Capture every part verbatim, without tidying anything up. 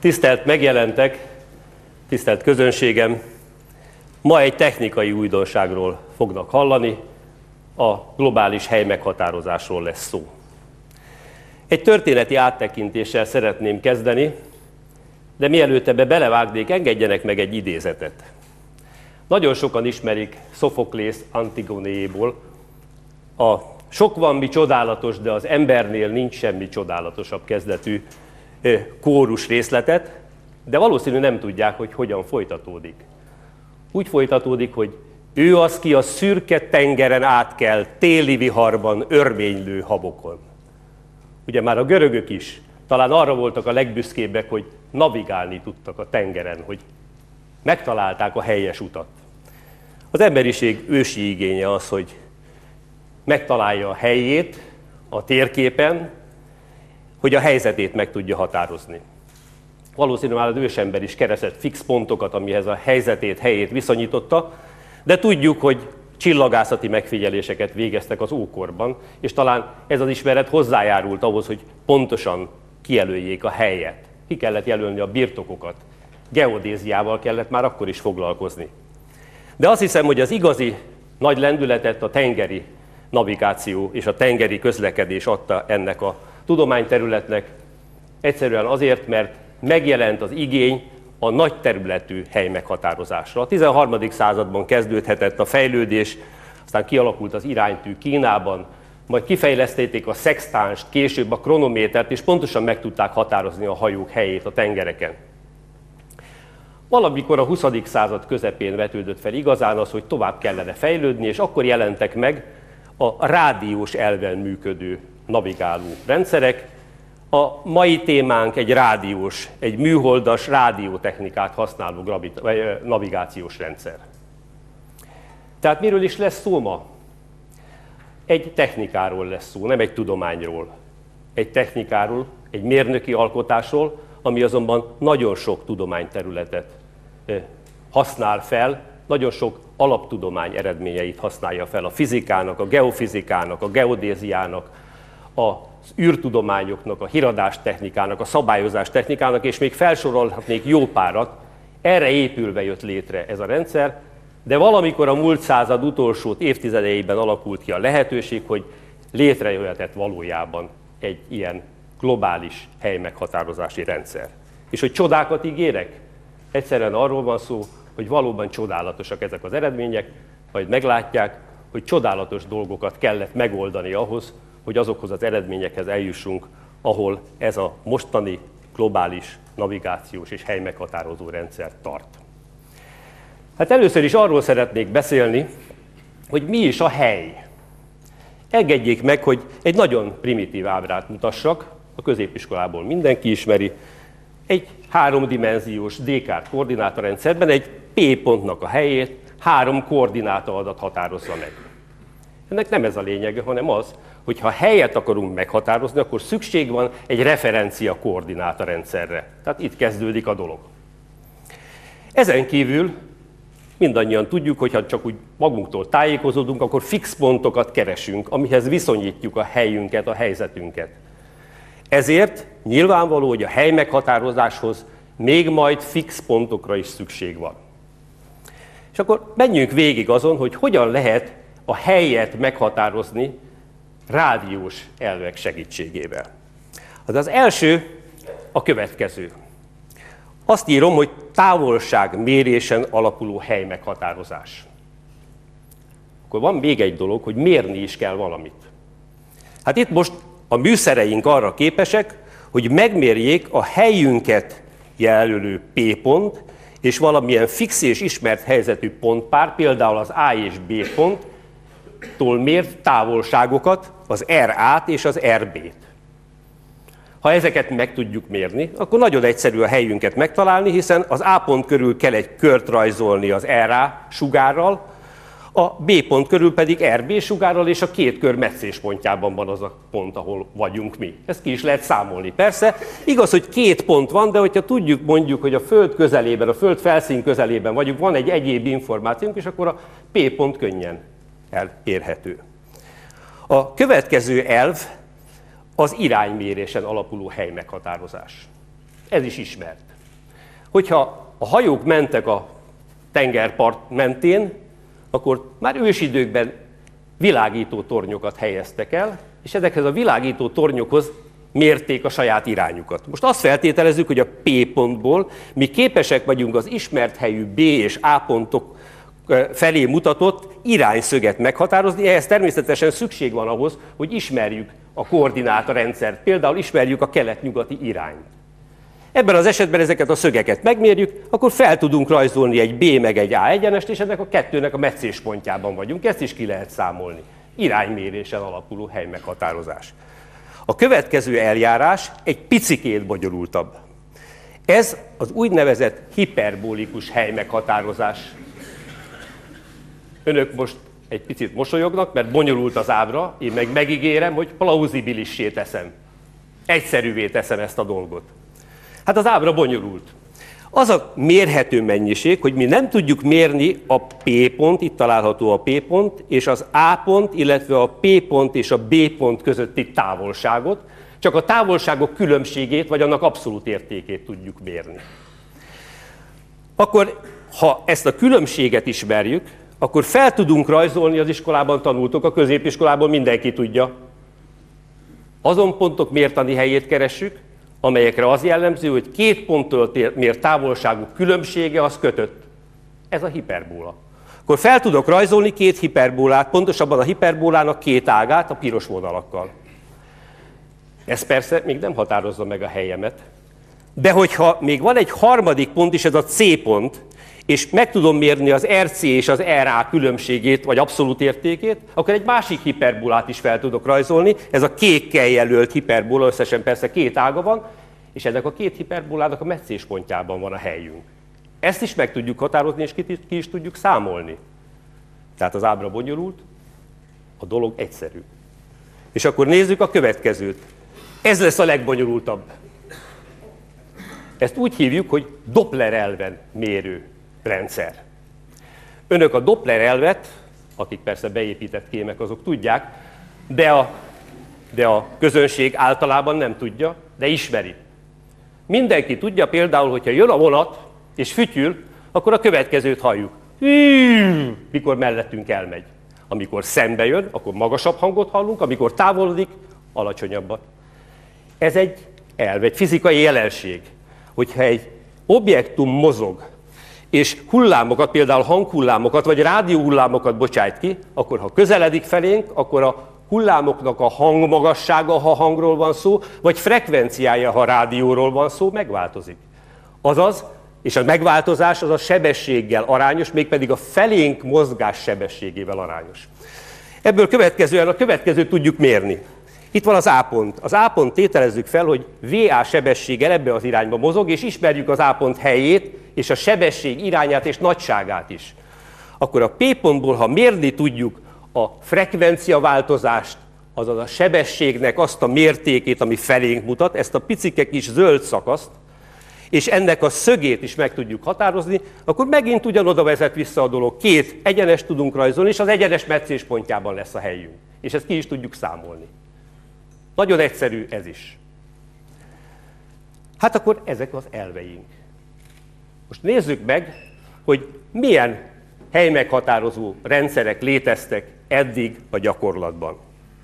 Tisztelt megjelentek, tisztelt közönségem, ma egy technikai újdonságról fognak hallani, a globális helymeghatározásról lesz szó. Egy történeti áttekintéssel szeretném kezdeni, de mielőtt ebbe belevágnék, engedjenek meg egy idézetet. Nagyon sokan ismerik Szophoklész Antigonéjéból a sok van mi csodálatos, de az embernél nincs semmi csodálatosabb kezdetű kórus részletet, de valószínű nem tudják, hogy hogyan folytatódik. Úgy folytatódik, hogy ő az, ki a szürke tengeren átkel, téli viharban, örvénylő habokon. Ugye már a görögök is talán arra voltak a legbüszkébbek, hogy navigálni tudtak a tengeren, hogy megtalálták a helyes utat. Az emberiség ősi igénye az, hogy megtalálja a helyét a térképen, hogy a helyzetét meg tudja határozni. Valószínűleg már az ősember is keresett fix pontokat, amihez a helyzetét, helyét viszonyította, de tudjuk, hogy csillagászati megfigyeléseket végeztek az ókorban, és talán ez az ismeret hozzájárult ahhoz, hogy pontosan kijelöljék a helyet. Ki kellett jelölni a birtokokat. Geodéziával kellett már akkor is foglalkozni. De azt hiszem, hogy az igazi nagy lendületet a tengeri navigáció és a tengeri közlekedés adta ennek a tudományterületnek, egyszerűen azért, mert megjelent az igény a nagy területű helymeghatározásra. A tizenharmadik században kezdődhetett a fejlődés, aztán kialakult az iránytű Kínában, majd kifejlesztették a szextánst, később a kronométert, és pontosan meg tudták határozni a hajók helyét a tengereken. Valamikor a huszadik század közepén vetődött fel igazán az, hogy tovább kellene fejlődni, és akkor jelentek meg a rádiós elven működő navigáló rendszerek. A mai témánk egy rádiós, egy műholdas rádiótechnikát használó navigációs rendszer. Tehát miről is lesz szó ma? Egy technikáról lesz szó, nem egy tudományról. Egy technikáról, egy mérnöki alkotásról, ami azonban nagyon sok tudományterületet használ fel, nagyon sok alaptudomány eredményeit használja fel a fizikának, a geofizikának, a geodéziának, az űrtudományoknak, a híradástechnikának, a szabályozástechnikának, és még felsorolhatnék jó párat. Erre épülve jött létre ez a rendszer, de valamikor a múlt század utolsó évtizedeiben alakult ki a lehetőség, hogy létrejöhetett valójában egy ilyen globális helymeghatározási rendszer. És hogy csodákat ígérek? Egyszerűen arról van szó, hogy valóban csodálatosak ezek az eredmények, majd meglátják, hogy csodálatos dolgokat kellett megoldani ahhoz, hogy azokhoz az eredményekhez eljussunk, ahol ez a mostani globális navigációs és helymeghatározó rendszer tart. Hát először is arról szeretnék beszélni, hogy mi is a hely. Engedjék meg, hogy egy nagyon primitív ábrát mutassak, a középiskolából mindenki ismeri, egy háromdimenziós Descartes koordinátorrendszerben egy P pontnak a helyét három koordináta adat határozza meg. Ennek nem ez a lényege, hanem az, hogy ha helyet akarunk meghatározni, akkor szükség van egy referencia koordinátorrendszerre. Tehát itt kezdődik a dolog. Ezen kívül mindannyian tudjuk, hogy ha csak úgy magunktól tájékozódunk, akkor fix pontokat keresünk, amihez viszonyítjuk a helyünket, a helyzetünket. Ezért nyilvánvaló, hogy a helymeghatározáshoz még majd fix pontokra is szükség van. És akkor menjünk végig azon, hogy hogyan lehet a helyet meghatározni rádiós elvek segítségével. Az az első a következő. Azt írom, hogy távolságmérésen alapuló helymeghatározás. Akkor van még egy dolog, hogy mérni is kell valamit. Hát itt most a műszereink arra képesek, hogy megmérjék a helyünket jelölő P pont, és valamilyen fix és ismert helyzetű pontpár, például az A és B ponttól mért távolságokat, az er á-t és az er bé-t. Ha ezeket meg tudjuk mérni, akkor nagyon egyszerű a helyünket megtalálni, hiszen az A pont körül kell egy kört rajzolni az er á sugárral, a B pont körül pedig er bé sugárral, és a két kör meccéspontjában van az a pont, ahol vagyunk mi. Ezt ki is lehet számolni. Persze, igaz, hogy két pont van, de hogyha tudjuk mondjuk, hogy a Föld közelében, a Föld felszín közelében vagyunk, van egy egyéb információnk, és akkor a P pont könnyen elérhető. A következő elv az iránymérésen alapuló helymeghatározás. ez is ismert. Hogyha a hajók mentek a tengerpart mentén, akkor már ősidőkben világító tornyokat helyeztek el, és ezekhez a világító tornyokhoz mérték a saját irányukat. Most azt feltételezzük, hogy a P pontból mi képesek vagyunk az ismert helyű B és A pontok felé mutatott irányszöget meghatározni, ehhez természetesen szükség van ahhoz, hogy ismerjük a koordinátorrendszert, például ismerjük a kelet-nyugati irányt. Ebben az esetben ezeket a szögeket megmérjük, akkor fel tudunk rajzolni egy B meg egy A egyenest, és ennek a kettőnek a meccéspontjában vagyunk. Ezt is ki lehet számolni. Iránymérésen alapuló helymeghatározás. A következő eljárás egy picikét bonyolultabb. Ez az úgynevezett hiperbolikus helymeghatározás. Önök most egy picit mosolyognak, mert bonyolult az ábra, én meg megígérem, hogy plauzibilissé teszem. Egyszerűvé teszem ezt a dolgot. Hát az ábra bonyolult. Az a mérhető mennyiség, hogy mi nem tudjuk mérni a P pont, itt található a P pont, és az A pont, illetve a P pont és a B pont közötti távolságot, csak a távolságok különbségét, vagy annak abszolút értékét tudjuk mérni. Akkor, ha ezt a különbséget ismerjük, akkor fel tudunk rajzolni, az iskolában tanultok, a középiskolában mindenki tudja. Azon pontok mértani helyét keressük, amelyekre az jellemző, hogy két ponttól mért távolságú különbsége az kötött. Ez a hiperbóla. Akkor fel tudok rajzolni két hiperbólát, pontosabban a hiperbólának két ágát a piros vonalakkal. Ez persze még nem határozza meg a helyemet, de hogyha még van egy harmadik pont is, ez a C pont, és meg tudom mérni az er cé és az er á különbségét, vagy abszolút értékét, akkor egy másik hiperbolát is fel tudok rajzolni. Ez a kékkel jelölt hiperbola, összesen persze két ága van, és ennek a két hiperbolának a meccéspontjában van a helyünk. Ezt is meg tudjuk határozni, és ki is tudjuk számolni. Tehát az ábra bonyolult, a dolog egyszerű. És akkor nézzük a következőt. Ez lesz a legbonyolultabb. Ezt úgy hívjuk, hogy Doppler elven mérő rendszer. Önök a Doppler elvet, akik persze beépített kémek, azok tudják, de a, de a közönség általában nem tudja, de ismeri. Mindenki tudja például, hogyha jön a vonat és fütyül, akkor a következőt halljuk. Mikor mellettünk elmegy. Amikor szembe jön, akkor magasabb hangot hallunk, amikor távolodik, alacsonyabbat. Ez egy elv, egy fizikai jelenség, hogyha egy objektum mozog, és hullámokat, például hanghullámokat, vagy rádióhullámokat bocsájt ki, akkor ha közeledik felénk, akkor a hullámoknak a hangmagassága, ha hangról van szó, vagy frekvenciája, ha rádióról van szó, megváltozik. Azaz, és a megváltozás az a sebességgel arányos, mégpedig a felénk mozgás sebességével arányos. Ebből következően a következőt tudjuk mérni. Itt van az A pont. Az A pont tételezzük fel, hogy vé á sebességgel ebbe az irányba mozog, és ismerjük az A pont helyét, és a sebesség irányát és nagyságát is. Akkor a P pontból, ha mérni tudjuk a frekvenciaváltozást, azaz a sebességnek azt a mértékét, ami felénk mutat, ezt a picike kis zöld szakaszt, és ennek a szögét is meg tudjuk határozni, akkor megint ugyanoda vezet vissza a dolog. Két egyenes tudunk rajzolni, és az egyenes meccéspontjában lesz a helyünk. És ezt ki is tudjuk számolni. Nagyon egyszerű ez is. Hát akkor ezek az elveink. Most nézzük meg, hogy milyen helymeghatározó rendszerek léteztek eddig a gyakorlatban.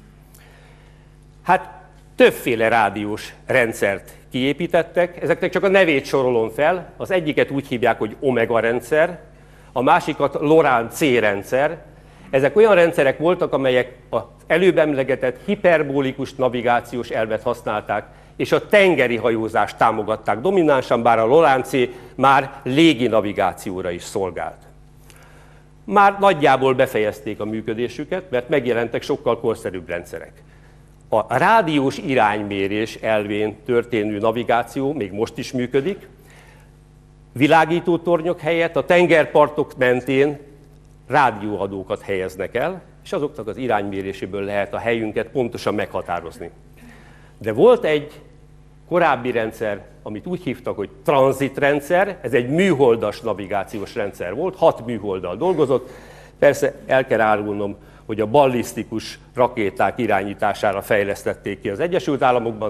Hát többféle rádiós rendszert kiépítettek, ezeknek csak a nevét sorolom fel. Az egyiket úgy hívják, hogy Omega rendszer, a másikat Lorán C rendszer. Ezek olyan rendszerek voltak, amelyek az előbb emlegetett hiperbolikus navigációs elvet használták, és a tengeri hajózást támogatták dominánsan, bár a Lorán C már légi navigációra is szolgált. Már nagyjából befejezték a működésüket, mert megjelentek sokkal korszerűbb rendszerek. A rádiós iránymérés elvén történő navigáció még most is működik. Világító tornyok helyett a tengerpartok mentén rádióadókat helyeznek el, és azoknak az irányméréséből lehet a helyünket pontosan meghatározni. De volt egy korábbi rendszer, amit úgy hívtak, hogy tranzitrendszer, ez egy műholdas navigációs rendszer volt, hat műholddal dolgozott. Persze el kell árulnom, hogy a ballisztikus rakéták irányítására fejlesztették ki az Egyesült Államokban,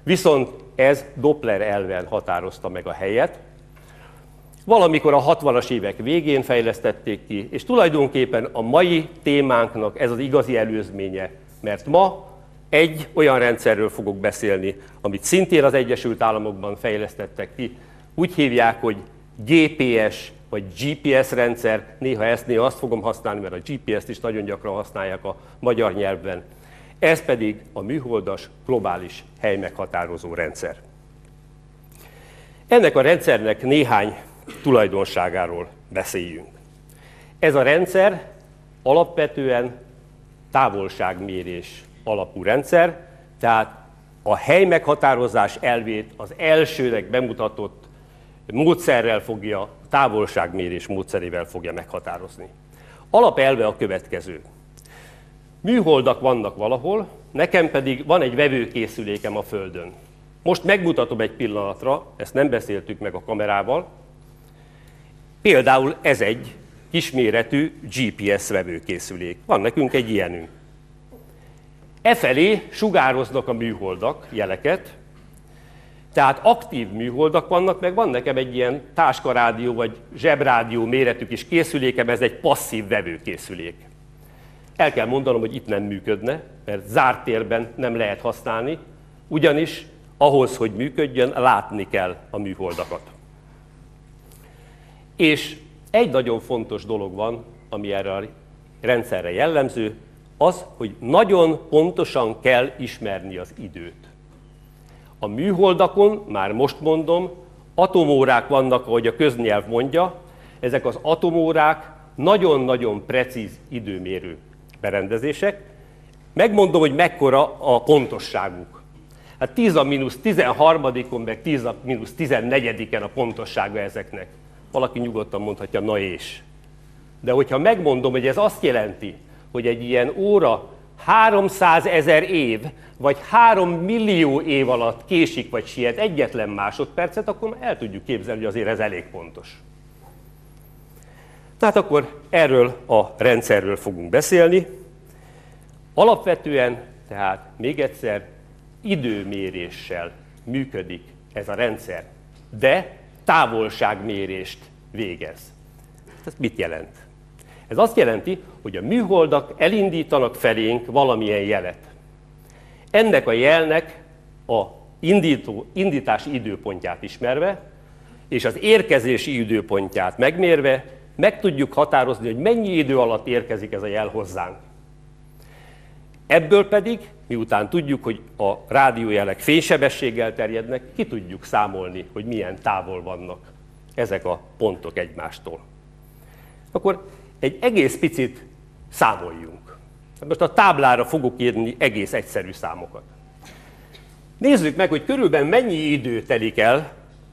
Viszont ez Doppler elven határozta meg a helyet. Valamikor a hatvanas évek végén fejlesztették ki, és tulajdonképpen a mai témánknak ez az igazi előzménye, mert ma egy olyan rendszerről fogok beszélni, amit szintén az Egyesült Államokban fejlesztettek ki. Úgy hívják, hogy gé pé es vagy gé pé es rendszer, néha ezt, néha azt fogom használni, mert a gé pé es-t is nagyon gyakran használják a magyar nyelvben. Ez pedig a műholdas globális helymeghatározó rendszer. Ennek a rendszernek néhány tulajdonságáról beszéljünk. Ez a rendszer alapvetően távolságmérés alapú rendszer, tehát a helymeghatározás elvét az elsőnek bemutatott módszerrel fogja, távolságmérés módszerével fogja meghatározni. Alapelve a következő. Műholdak vannak valahol, nekem pedig van egy vevőkészülékem a Földön. Most megmutatom egy pillanatra, ezt nem beszéltük meg a kamerával. Például ez egy kisméretű gé pé es vevőkészülék. Van nekünk egy ilyenünk. Efelé sugároznak a műholdak jeleket, tehát aktív műholdak vannak, meg van nekem egy ilyen táskarádió vagy zsebrádió méretű kis készülékem, ez egy passzív vevőkészülék. El kell mondanom, hogy itt nem működne, mert zárt térben nem lehet használni, ugyanis ahhoz, hogy működjön, látni kell a műholdakat. És egy nagyon fontos dolog van, ami erre a rendszerre jellemző, az, hogy nagyon pontosan kell ismerni az időt. A műholdakon, már most mondom, atomórák vannak, ahogy a köznyelv mondja, ezek az atomórák nagyon-nagyon precíz időmérő berendezések. Megmondom, hogy mekkora a pontosságuk. Hát tíz a mínusz tizenharmadikon, meg tíz a mínusz tizennegyediken a pontossága ezeknek. Valaki nyugodtan mondhatja, na és. De hogyha megmondom, hogy ez azt jelenti, hogy egy ilyen óra háromszázezer év, vagy három millió év alatt késik, vagy siet egyetlen másodpercet, akkor el tudjuk képzelni, hogy azért ez elég pontos. Tehát akkor erről a rendszerről fogunk beszélni. Alapvetően, tehát még egyszer, időméréssel működik ez a rendszer, de távolságmérést végez. Ez mit jelent? Ez azt jelenti, hogy a műholdak elindítanak felénk valamilyen jelet. Ennek a jelnek a indító, indítási időpontját ismerve, és az érkezési időpontját megmérve, meg tudjuk határozni, hogy mennyi idő alatt érkezik ez a jel hozzánk. Ebből pedig, miután tudjuk, hogy a rádiójelek fénysebességgel terjednek, ki tudjuk számolni, hogy milyen távol vannak ezek a pontok egymástól. Akkor egy egész picit számoljunk. Most a táblára fogok írni egész egyszerű számokat. Nézzük meg, hogy körülbelül mennyi idő telik el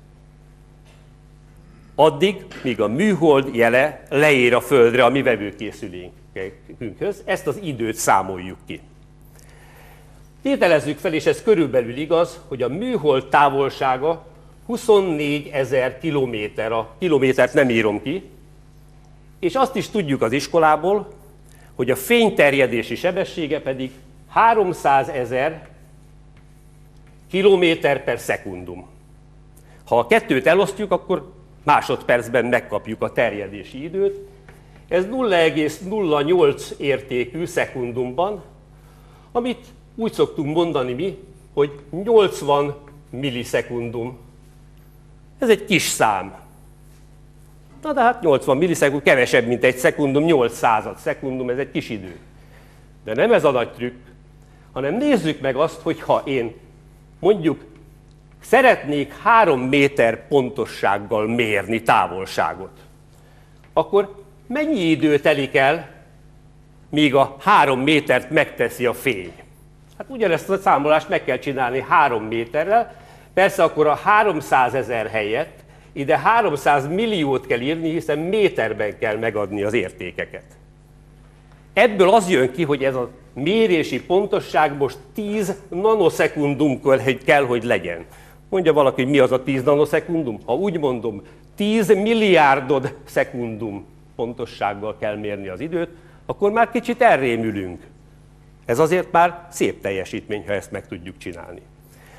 addig, míg a műhold jele leér a Földre a mi vevőkészülékünkhöz. Ezt az időt számoljuk ki. Tételezzük fel, és ez körülbelül igaz, hogy a műhold távolsága huszonnégyezer kilométer, a kilométert nem írom ki, és azt is tudjuk az iskolából, hogy a fényterjedési sebessége pedig háromszázezer kilométer per szekundum. Ha a kettőt elosztjuk, akkor másodpercben megkapjuk a terjedési időt. Ez nulla egész nulla nyolc értékű szekundumban, amit úgy szoktunk mondani mi, hogy nyolcvan millisekundum. Ez egy kis szám. Na de hát nyolcvan millisekundum, kevesebb, mint egy szekundum, nyolc század szekundum, ez egy kis idő. De nem ez a nagy trükk, hanem nézzük meg azt, hogy ha én mondjuk szeretnék három méter pontossággal mérni távolságot, akkor mennyi idő telik el, míg a három métert megteszi a fény? Hát ugyanezt a számolást meg kell csinálni három méterrel, persze akkor a háromszázezer helyett ide háromszáz milliót kell írni, hiszen méterben kell megadni az értékeket. Ebből az jön ki, hogy ez a mérési pontosság most tíz nanoszekundum kell, hogy legyen. Mondja valaki, hogy mi az a tíz nanoszekundum? Ha úgy mondom, tíz milliárdod szekundum pontossággal kell mérni az időt, akkor már kicsit elrémülünk. Ez azért már szép teljesítmény, ha ezt meg tudjuk csinálni.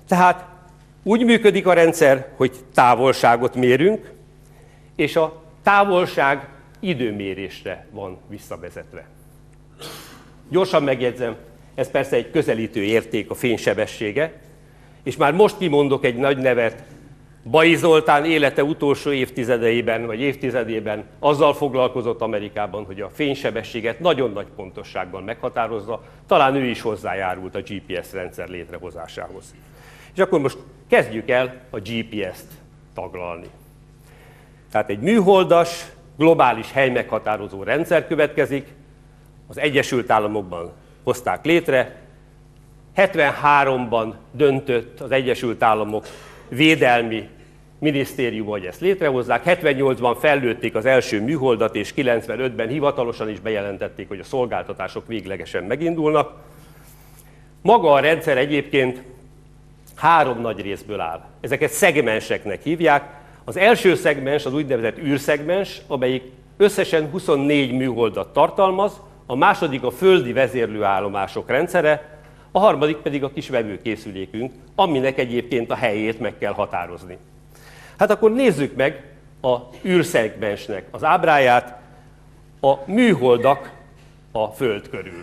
Tehát úgy működik a rendszer, hogy távolságot mérünk, és a távolság időmérésre van visszavezetve. Gyorsan megjegyzem, ez persze egy közelítő érték, a fénysebessége, és már most kimondok egy nagy nevet. Baji Zoltán élete utolsó évtizedeiben, vagy évtizedében azzal foglalkozott Amerikában, hogy a fénysebességet nagyon nagy pontossággal meghatározza, talán ő is hozzájárult a gé pé es rendszer létrehozásához. És akkor most kezdjük el a gé pé es-t taglalni. Tehát egy műholdas, globális helymeghatározó rendszer következik, az Egyesült Államokban hozták létre, hetvenháromban döntött az Egyesült Államok Védelmi Minisztériuma, hogy ezt létrehozzák, hetvennyolcban fellőtték az első műholdat, és kilencvenötben hivatalosan is bejelentették, hogy a szolgáltatások véglegesen megindulnak. Maga a rendszer egyébként három nagy részből áll. Ezeket szegmenseknek hívják. Az első szegmens az úgynevezett űrszegmens, amelyik összesen huszonnégy műholdat tartalmaz, a második a földi vezérlőállomások rendszere, a harmadik pedig a kis vevőkészülékünk, aminek egyébként a helyét meg kell határozni. Hát akkor nézzük meg a űrszegmensnek az ábráját, a műholdak a Föld körül.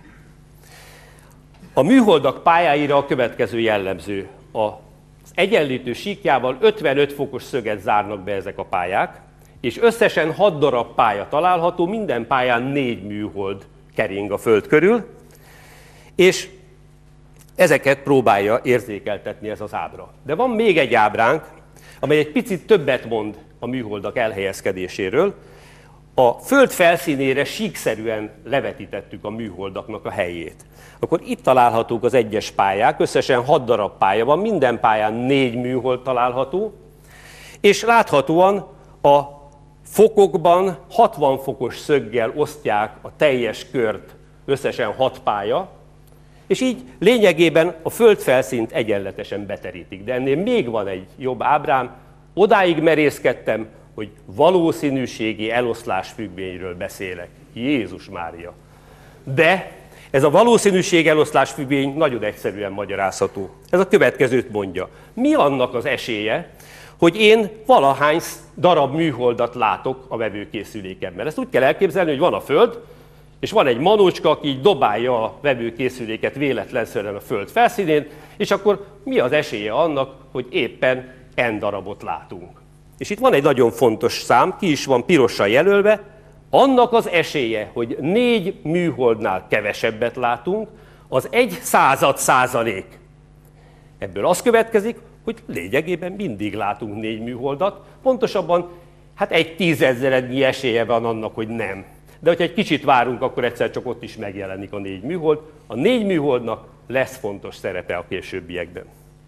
A műholdak pályáira a következő jellemző. Az egyenlítő síkjával ötvenöt fokos szöget zárnak be ezek a pályák, és összesen hat darab pálya található, minden pályán négy műhold kering a Föld körül, és ezeket próbálja érzékeltetni ez az ábra. De van még egy ábránk, amely egy picit többet mond a műholdak elhelyezkedéséről. A Föld felszínére síkszerűen levetítettük a műholdaknak a helyét. Akkor itt találhatók az egyes pályák, összesen hat darab pálya van, minden pályán négy műhold található, és láthatóan a fokokban hatvan fokos szöggel osztják a teljes kört összesen hat pálya, és így lényegében a földfelszínt egyenletesen beterítik. De ennél még van egy jobb ábrám, odáig merészkedtem, hogy valószínűségi eloszlásfüggvényről beszélek. Jézus Mária! De ez a valószínűség eloszlásfüggvény nagyon egyszerűen magyarázható. Ez a következőt mondja. Mi annak az esélye, hogy én valahány darab műholdat látok a vevőkészülékemben? Ezt úgy kell elképzelni, hogy van a Föld, és van egy manócska, aki így dobálja a vevőkészüléket véletlenszerűen a Föld felszínén, és akkor mi az esélye annak, hogy éppen n darabot látunk? És itt van egy nagyon fontos szám, ki is van pirossal jelölve, annak az esélye, hogy négy műholdnál kevesebbet látunk, az egy század százalék. Ebből az következik, hogy lényegében mindig látunk négy műholdat, pontosabban hát egy tízezrednyi esélye van annak, hogy nem. De hogyha egy kicsit várunk, akkor egyszer csak ott is megjelenik a négy műhold. A négy műholdnak lesz fontos szerepe a későbbiekben.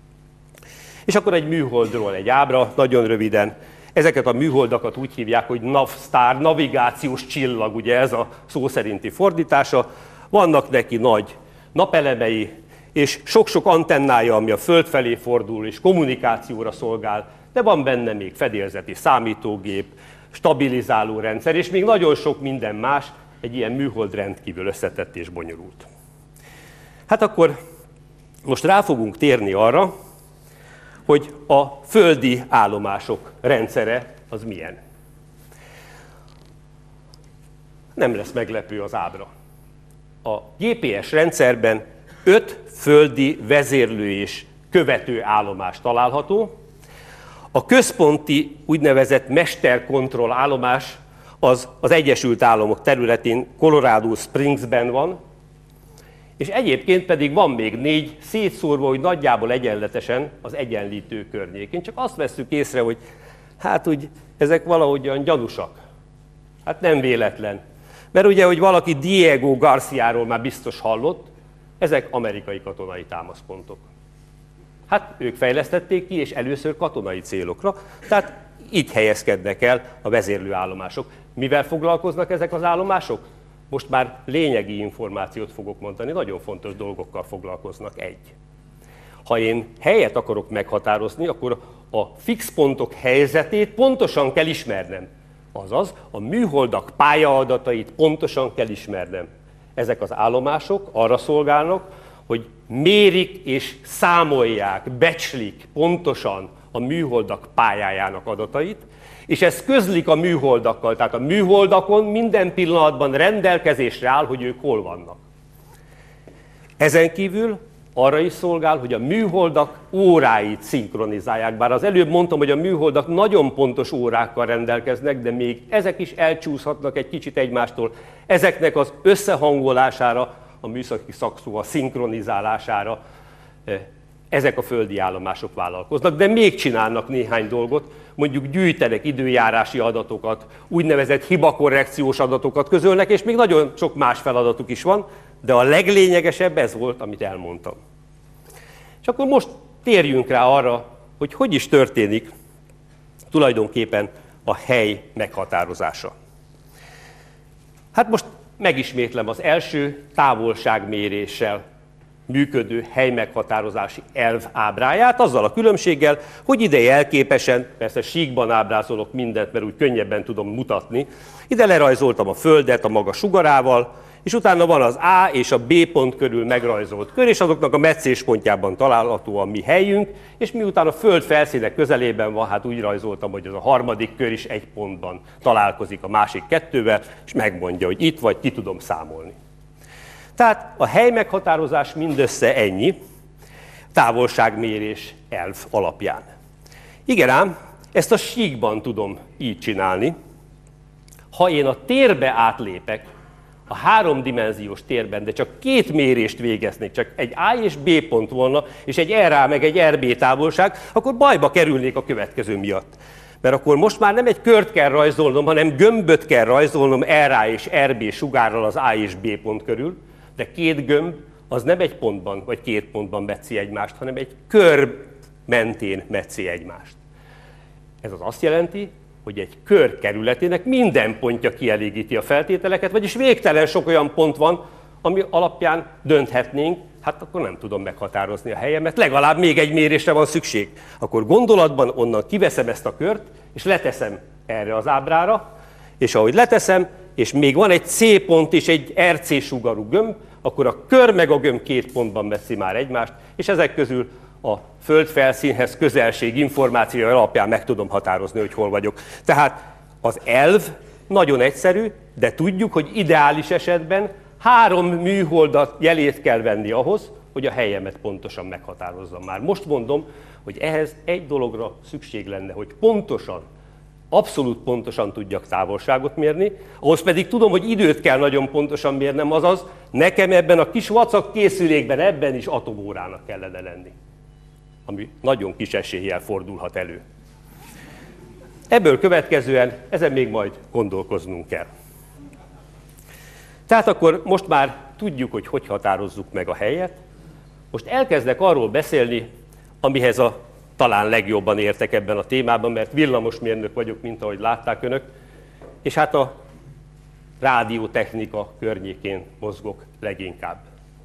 És akkor egy műholdról egy ábra, nagyon röviden. Ezeket a műholdakat úgy hívják, hogy navstar, navigációs csillag, ugye ez a szó szerinti fordítása. Vannak neki nagy napelemei, és sok-sok antennája, ami a Föld felé fordul, és kommunikációra szolgál, de van benne még fedélzeti számítógép, stabilizáló rendszer, és még nagyon sok minden más, egy ilyen műhold rendkívül összetett és bonyolult. Hát akkor most rá fogunk térni arra, hogy a földi állomások rendszere az milyen. Nem lesz meglepő az ábra. A gé pé es rendszerben öt földi vezérlő és követő állomás található. A központi úgynevezett mesterkontroll állomás az az Egyesült Államok területén Colorado Springsben van, és egyébként pedig van még négy szétszórva, hogy nagyjából egyenletesen az egyenlítő környékén. Csak azt vesszük észre, hogy hát úgy ezek valahogyan gyanúsak. Hát nem véletlen. Mert ugye, hogy valaki Diego Garciáról már biztos hallott, ezek amerikai katonai támaszpontok. Hát ők fejlesztették ki, és először katonai célokra, tehát így helyezkednek el a vezérlőállomások. Mivel foglalkoznak ezek az állomások? Most már lényegi információt fogok mondani, nagyon fontos dolgokkal foglalkoznak. Egy. Ha én helyet akarok meghatározni, akkor a fix pontok helyzetét pontosan kell ismernem. Azaz, a műholdak pályaadatait pontosan kell ismernem. Ezek az állomások arra szolgálnak, hogy mérik és számolják, becslik pontosan a műholdak pályájának adatait, és ezt közlik a műholdakkal, tehát a műholdakon minden pillanatban rendelkezésre áll, hogy ők hol vannak. Ezen kívül arra is szolgál, hogy a műholdak óráit szinkronizálják. Bár az előbb mondtam, hogy a műholdak nagyon pontos órákkal rendelkeznek, de még ezek is elcsúszhatnak egy kicsit egymástól. Ezeknek az összehangolására, a műszaki szakszó a szinkronizálására ezek a földi állomások vállalkoznak, de még csinálnak néhány dolgot, mondjuk gyűjtenek időjárási adatokat, úgynevezett hibakorrekciós adatokat közölnek, és még nagyon sok más feladatuk is van, de a leglényegesebb ez volt, amit elmondtam. És akkor most térjünk rá arra, hogy hogy is történik tulajdonképpen a hely meghatározása. Hát most megismétlem az első távolságméréssel működő helymeghatározási elv ábráját, azzal a különbséggel, hogy ide jelképesen, persze síkban ábrázolok mindent, mert úgy könnyebben tudom mutatni, ide lerajzoltam a Földet a maga sugarával, és utána van az A és a B pont körül megrajzolt kör, és azoknak a meccéspontjában található a mi helyünk, és miután a Föld felszíne közelében van, hát úgy rajzoltam, hogy az a harmadik kör is egy pontban találkozik a másik kettővel, és megmondja, hogy itt vagy, ki tudom számolni. Tehát a helymeghatározás mindössze ennyi, távolságmérés elv alapján. Igen ám, ezt a síkban tudom így csinálni. Ha én a térbe átlépek, a háromdimenziós térben, de csak két mérést végeznék, csak egy A és B pont volna, és egy er á meg egy er bé távolság, akkor bajba kerülnék a következő miatt. Mert akkor most már nem egy kört kell rajzolnom, hanem gömböt kell rajzolnom er á és er bé sugárral az A és B pont körül, de két gömb az nem egy pontban, vagy két pontban metszi egymást, hanem egy kör mentén metszi egymást. Ez az azt jelenti, hogy egy kör kerületének minden pontja kielégíti a feltételeket, vagyis végtelen sok olyan pont van, ami alapján dönthetnénk, hát akkor nem tudom meghatározni a helyemet, legalább még egy mérésre van szükség. Akkor gondolatban onnan kiveszem ezt a kört, és leteszem erre az ábrára, és ahogy leteszem, és még van egy C pont és egy er cé sugarú gömb, akkor a kör meg a gömb két pontban messzi már egymást, és ezek közül a földfelszínhez közelség információja alapján meg tudom határozni, hogy hol vagyok. Tehát az elv nagyon egyszerű, de tudjuk, hogy ideális esetben három műholdat jelét kell venni ahhoz, hogy a helyemet pontosan meghatározzam már. Most mondom, hogy ehhez egy dologra szükség lenne, hogy pontosan, abszolút pontosan tudjak távolságot mérni, ahhoz pedig tudom, hogy időt kell nagyon pontosan mérnem, azaz nekem ebben a kis vacak készülékben ebben is atomórának kellene lenni, ami nagyon kis eséllyel fordulhat elő. Ebből következően ezen még majd gondolkoznunk kell. Tehát akkor most már tudjuk, hogy hogy határozzuk meg a helyet. Most elkezdek arról beszélni, amihez a talán legjobban értek ebben a témában, mert villamosmérnök vagyok, mint ahogy látták önök, és hát a rádiótechnika környékén mozgok leginkább.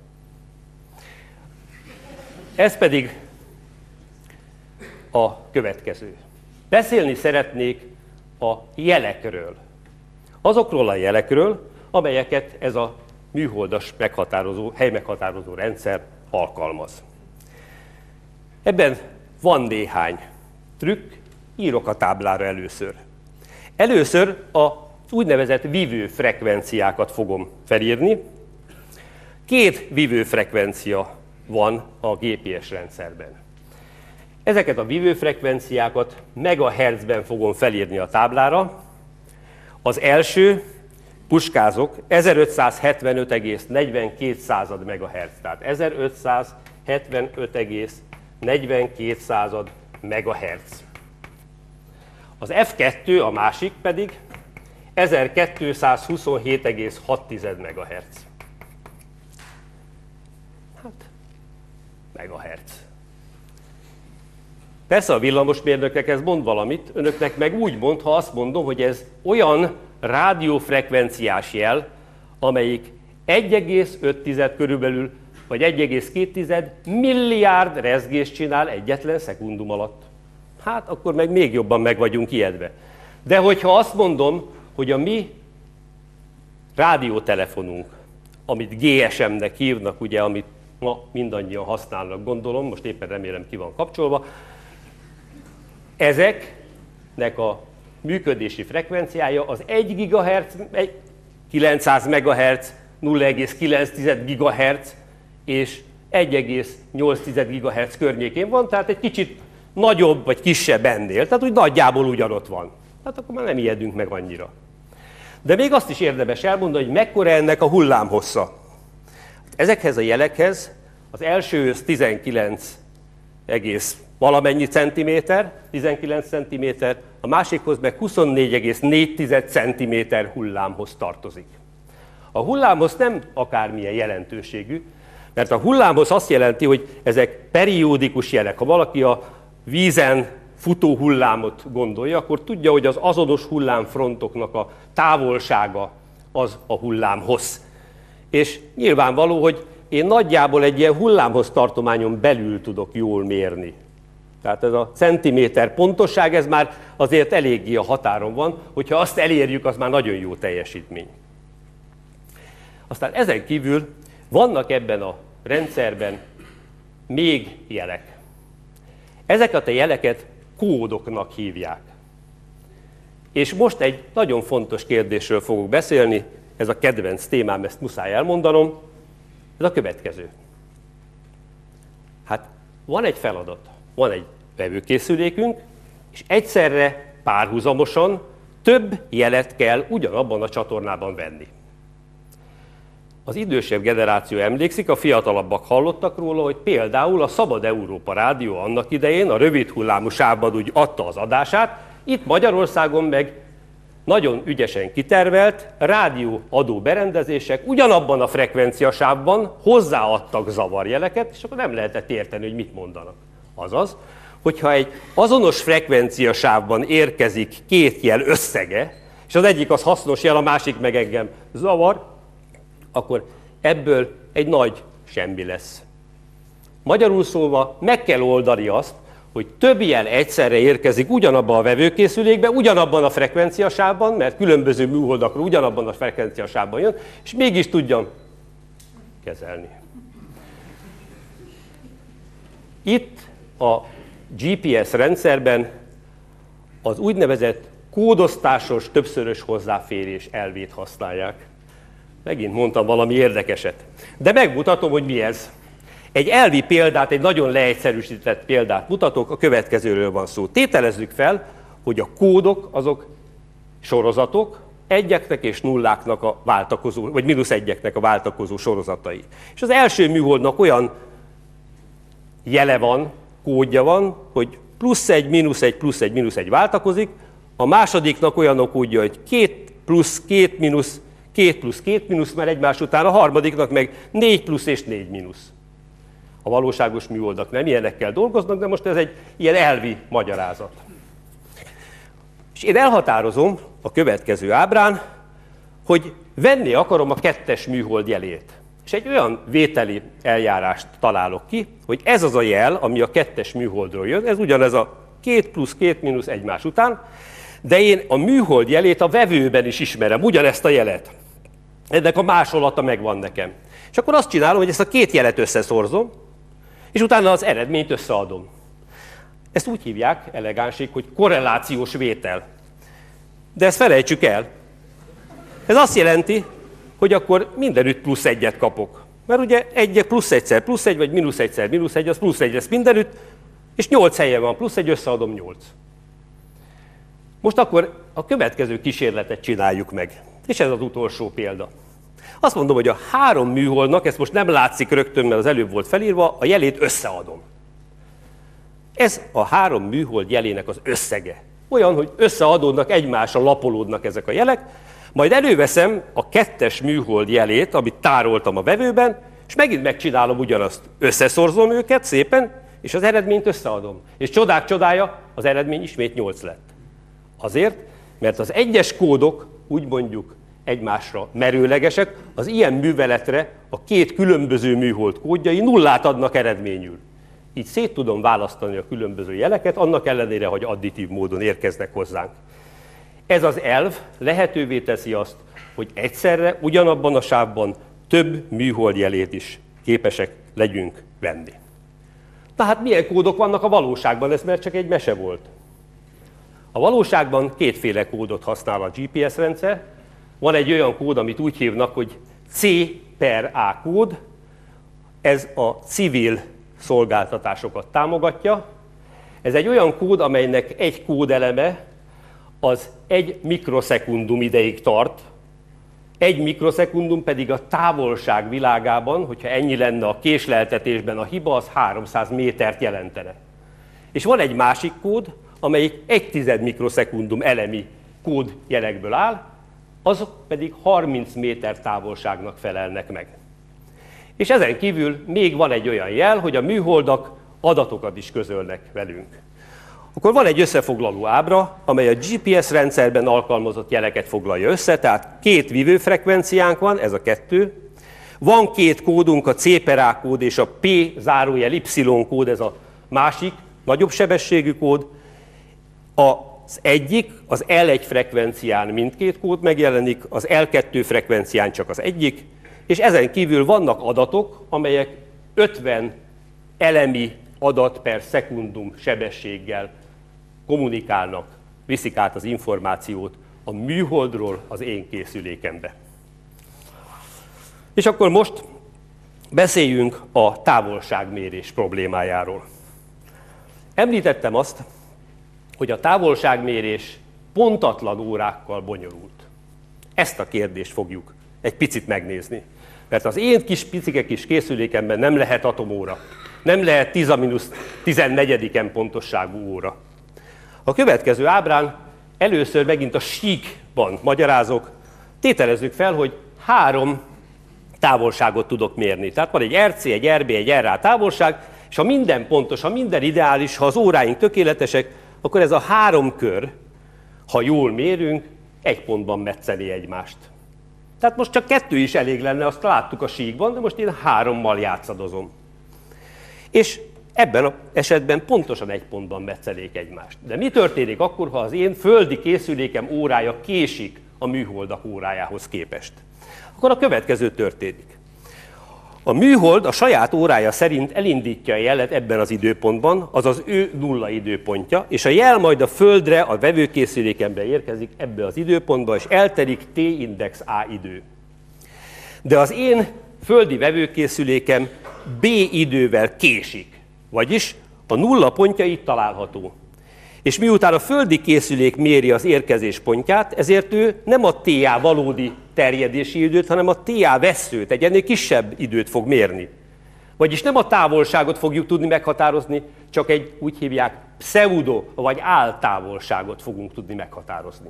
Ez pedig a következő. Beszélni szeretnék a jelekről. Azokról a jelekről, amelyeket ez a műholdas meghatározó, helymeghatározó rendszer alkalmaz. Ebben van néhány trükk, írok a táblára először. Először a úgynevezett vívő frekvenciákat fogom felírni. Két vívő frekvencia van a gé pé es rendszerben. Ezeket a vívő frekvenciákat megahertzben fogom felírni a táblára. Az első, puskázok, ezerötszázhetvenöt egész negyvenkét megahertz, tehát ezerötszázhetvenöt egész negyvenkét megahertz. Az ef kettő, a másik pedig ezerkétszázhuszonhét egész hat megahertz. Hát, megahertz. Persze a villamosmérnöknek ez mond valamit, önöknek meg úgy mond, ha azt mondom, hogy ez olyan rádiófrekvenciás jel, amelyik egy egész öt körülbelül, vagy egy egész két milliárd rezgést csinál egyetlen szekundum alatt. Hát akkor meg még jobban meg vagyunk ijedve. De hogyha azt mondom, hogy a mi rádiótelefonunk, amit gé es em-nek hívnak, ugye, amit ma mindannyian használnak, gondolom, most éppen remélem ki van kapcsolva. Ezeknek a működési frekvenciája az egy gigahertz, kilencszáz megahertz, nulla egész kilenc gigahertz és egy egész nyolc gigahertz környékén van, tehát egy kicsit nagyobb vagy kisebb ennél, tehát úgy nagyjából ugyanott van. Hát akkor már nem ijedünk meg annyira. De még azt is érdemes elmondani, hogy mekkora ennek a hullámhossza. Ezekhez a jelekhez az első tizenkilenc egész valamennyi centiméter, tizenkilenc centiméter, a másikhoz meg huszonnégy egész négy centiméter hullámhoz tartozik. A hullámhoz nem akármilyen jelentőségű, mert a hullámhoz azt jelenti, hogy ezek periódikus jelek. Ha valaki a vízen futó hullámot gondolja, akkor tudja, hogy az azonos hullámfrontoknak a távolsága az a hullámhossz. És nyilvánvaló, hogy én nagyjából egy ilyen hullámhossz tartományon belül tudok jól mérni. Tehát ez a centiméter pontosság, ez már azért eléggé a határon van, hogyha azt elérjük, az már nagyon jó teljesítmény. Aztán ezen kívül vannak ebben a rendszerben még jelek. Ezeket a jeleket kódoknak hívják. És most egy nagyon fontos kérdésről fogok beszélni, ez a kedvenc témám, ezt muszáj elmondanom, ez a következő. Hát van egy feladat, van egy vevőkészülékünk, és egyszerre párhuzamosan több jelet kell ugyanabban a csatornában venni. Az idősebb generáció emlékszik, a fiatalabbak hallottak róla, hogy például a Szabad Európa Rádió annak idején a rövid hullámú sávban úgy adta az adását, itt Magyarországon meg nagyon ügyesen kitervelt rádióadó berendezések ugyanabban a frekvenciasávban hozzáadtak zavarjeleket, és akkor nem lehetett érteni, hogy mit mondanak. Azaz, hogyha egy azonos frekvenciasávban érkezik két jel összege, és az egyik az hasznos jel, a másik meg engem zavar, akkor ebből egy nagy semmi lesz. Magyarul szólva meg kell oldani azt, hogy több jel egyszerre érkezik ugyanabban a vevőkészülékben, ugyanabban a frekvenciasávban, mert különböző műholdakról ugyanabban a frekvenciasávban jön, és mégis tudjam kezelni. Itt a gé pé es rendszerben az úgynevezett kódosztásos többszörös hozzáférés elvét használják. Megint mondtam valami érdekeset. De megmutatom, hogy mi ez. Egy elvi példát, egy nagyon leegyszerűsített példát mutatok, a következőről van szó. Tételezzük fel, hogy a kódok azok sorozatok, egyeknek és nulláknak a váltakozó, vagy mínusz egyeknek a váltakozó sorozatai. És az első műholdnak olyan jele van, kódja van, hogy plusz egy, mínusz egy, plusz egy, mínusz egy váltakozik, a másodiknak olyan a kódja, hogy két plusz, két mínusz, két plusz, két mínusz, mert egymás után, a harmadiknak meg négy plusz és négy mínusz. A valóságos műholdak nem ilyenekkel dolgoznak, de most ez egy ilyen elvi magyarázat. És én elhatározom a következő ábrán, hogy venni akarom a kettes műhold jelét. És egy olyan vételi eljárást találok ki, hogy ez az a jel, ami a kettes műholdról jön, ez ugyanez a két plusz két mínusz egymás után, de én a műhold jelét a vevőben is ismerem, ugyanezt a jelet. Ennek a másolata megvan nekem. És akkor azt csinálom, hogy ezt a két jelet összeszorzom, és utána az eredményt összeadom. Ezt úgy hívják, elegánség, hogy korrelációs vétel. De ezt felejtsük el. Ez azt jelenti, hogy akkor mindenütt plusz egyet kapok. Mert ugye egy plusz egyszer plusz egy, vagy mínusz egyszer mínusz egy, az plusz egy lesz mindenütt, és nyolc helyen van plusz egy, összeadom nyolc. Most akkor a következő kísérletet csináljuk meg. És ez az utolsó példa. Azt mondom, hogy a három műholdnak, ezt most nem látszik rögtön, mert az előbb volt felírva, a jelét összeadom. Ez a három műhold jelének az összege. Olyan, hogy összeadódnak, egymásra lapolódnak ezek a jelek, majd előveszem a kettes műhold jelét, amit tároltam a vevőben, és megint megcsinálom ugyanazt. Összeszorzom őket szépen, és az eredményt összeadom. És csodák csodája, az eredmény ismét nyolc lett. Azért, mert az egyes kódok, úgy mondjuk, egymásra merőlegesek, az ilyen műveletre a két különböző műhold kódjai nullát adnak eredményül. Így szét tudom választani a különböző jeleket, annak ellenére, hogy additív módon érkeznek hozzánk. Ez az elv lehetővé teszi azt, hogy egyszerre ugyanabban a sávban több műhold jelét is képesek legyünk venni. Tehát milyen kódok vannak a valóságban? Ez mert csak egy mese volt. A valóságban kétféle kódot használ a gé pé es rendszer. Van egy olyan kód, amit úgy hívnak, hogy C per A kód. Ez a civil szolgáltatásokat támogatja. Ez egy olyan kód, amelynek egy kódeleme az egy mikroszekundum ideig tart. Egy mikroszekundum pedig a távolság világában, hogyha ennyi lenne a késleltetésben a hiba, az háromszáz métert jelentene. És van egy másik kód, amelyik egy tized mikroszekundum elemi kódjelekből áll, azok pedig harminc méter távolságnak felelnek meg. És ezen kívül még van egy olyan jel, hogy a műholdak adatokat is közölnek velünk. Akkor van egy összefoglaló ábra, amely a gé pé es rendszerben alkalmazott jeleket foglalja össze, tehát két vívőfrekvenciánk van, ez a kettő. Van két kódunk, a C per A kód és a P zárójel Y kód, ez a másik, nagyobb sebességű kód. Az egyik, az L egy frekvencián mindkét kód megjelenik, az L kettő frekvencián csak az egyik, és ezen kívül vannak adatok, amelyek ötven elemi adat per szekundum sebességgel kommunikálnak, viszik át az információt a műholdról az én készülékembe. És akkor most beszéljünk a távolságmérés problémájáról. Említettem azt, hogy a távolságmérés pontatlan órákkal bonyolult. Ezt a kérdést fogjuk egy picit megnézni. Mert az én kis picike kis készülékemben nem lehet atomóra, nem lehet tíz a mínusz tizennegyediken pontosságú óra. A következő ábrán először megint a síkban magyarázok, tételezzük fel, hogy három távolságot tudok mérni. Tehát van egy er cé, egy er bé, egy er á távolság, és ha minden pontos, ha minden ideális, ha az óráink tökéletesek, akkor ez a három kör, ha jól mérünk, egy pontban metszeli egymást. Tehát most csak kettő is elég lenne, azt láttuk a síkban, de most én hárommal játszadozom. És ebben az esetben pontosan egy pontban metszelék egymást. De mi történik akkor, ha az én földi készülékem órája késik a műholdak órájához képest? Akkor a következő történik. A műhold a saját órája szerint elindítja a jelet ebben az időpontban, az az ő nulla időpontja, és a jel majd a Földre, a vevőkészülékembe érkezik ebbe az időpontba, és eltelik T index A idő. De az én földi vevőkészülékem B idővel késik, vagyis a nulla pontja itt található. És miután a földi készülék méri az érkezés pontját, ezért ő nem a té á valódi terjedési időt, hanem a té á vesszőt, egy ennél kisebb időt fog mérni. Vagyis nem a távolságot fogjuk tudni meghatározni, csak egy, úgy hívják, pseudo vagy áltávolságot fogunk tudni meghatározni.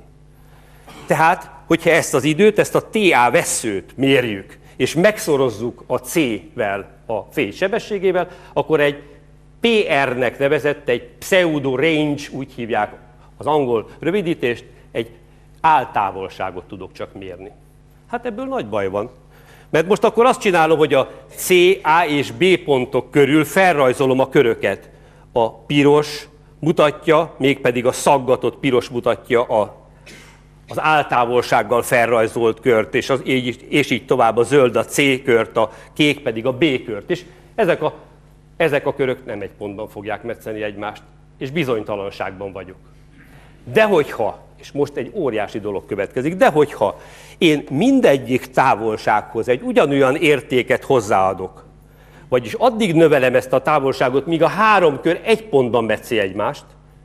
Tehát, hogyha ezt az időt, ezt a té á vesszőt mérjük, és megszorozzuk a C-vel, a fény sebességével, akkor egy pé er-nek nevezett, egy pseudo range, úgy hívják az angol rövidítést, egy áltávolságot tudok csak mérni. Hát ebből nagy baj van. Mert most akkor azt csinálom, hogy a C, A és B pontok körül felrajzolom a köröket. A piros mutatja, mégpedig a szaggatott piros mutatja a, az áltávolsággal felrajzolt kört, és, az, és így tovább a zöld a C kört, a kék pedig a B kört. És ezek a, ezek a körök nem egy pontban fogják metszeni egymást, és bizonytalanságban vagyok. De hogyha, és most egy óriási dolog következik, de hogyha én mindegyik távolsághoz egy ugyanolyan értéket hozzáadok, vagyis addig növelem ezt a távolságot, míg a három kör egy pontban metszi egymást,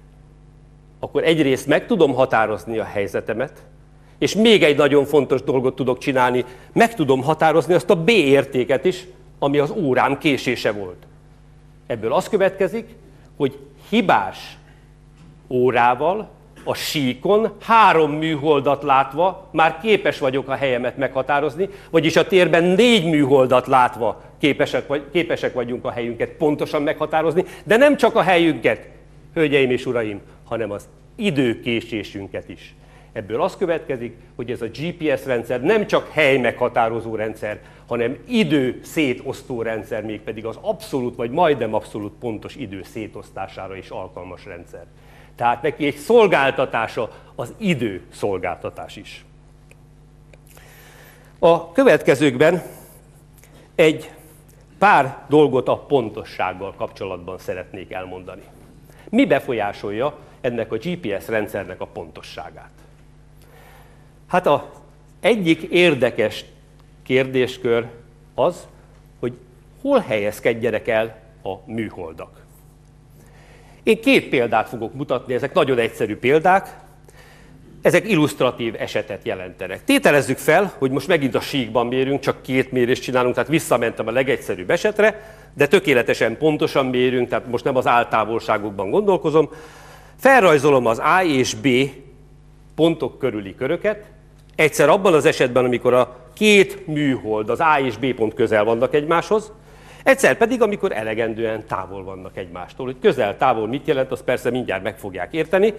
akkor egyrészt meg tudom határozni a helyzetemet, és még egy nagyon fontos dolgot tudok csinálni, meg tudom határozni azt a B értéket is, ami az órám késése volt. Ebből az következik, hogy hibás órával, a síkon három műholdat látva már képes vagyok a helyemet meghatározni, vagyis a térben négy műholdat látva képesek, vagy, képesek vagyunk a helyünket pontosan meghatározni, de nem csak a helyünket, hölgyeim és uraim, hanem az időkésésünket is. Ebből az következik, hogy ez a gé pé es rendszer nem csak hely meghatározó rendszer, hanem idő szétosztó rendszer, mégpedig az abszolút vagy majdnem abszolút pontos idő szétosztására is alkalmas rendszer. Tehát neki egy szolgáltatása az idő szolgáltatás is. A következőkben egy pár dolgot a pontossággal kapcsolatban szeretnék elmondani. Mi befolyásolja ennek a gé pé es rendszernek a pontosságát? Hát az egyik érdekes kérdéskör az, hogy hol helyezkedjenek el a műholdak. Én két példát fogok mutatni, ezek nagyon egyszerű példák, ezek illusztratív esetet jelentenek. Tételezzük fel, hogy most megint a síkban mérünk, csak két mérést csinálunk, tehát visszamentem a legegyszerűbb esetre, de tökéletesen pontosan mérünk, tehát most nem az áltávolságokban gondolkozom. Felrajzolom az A és B pontok körüli köröket, egyszer abban az esetben, amikor a két műhold, az A és B pont közel vannak egymáshoz, egyszer pedig, amikor elegendően távol vannak egymástól. Hogy közel-távol mit jelent, azt persze mindjárt meg fogják érteni.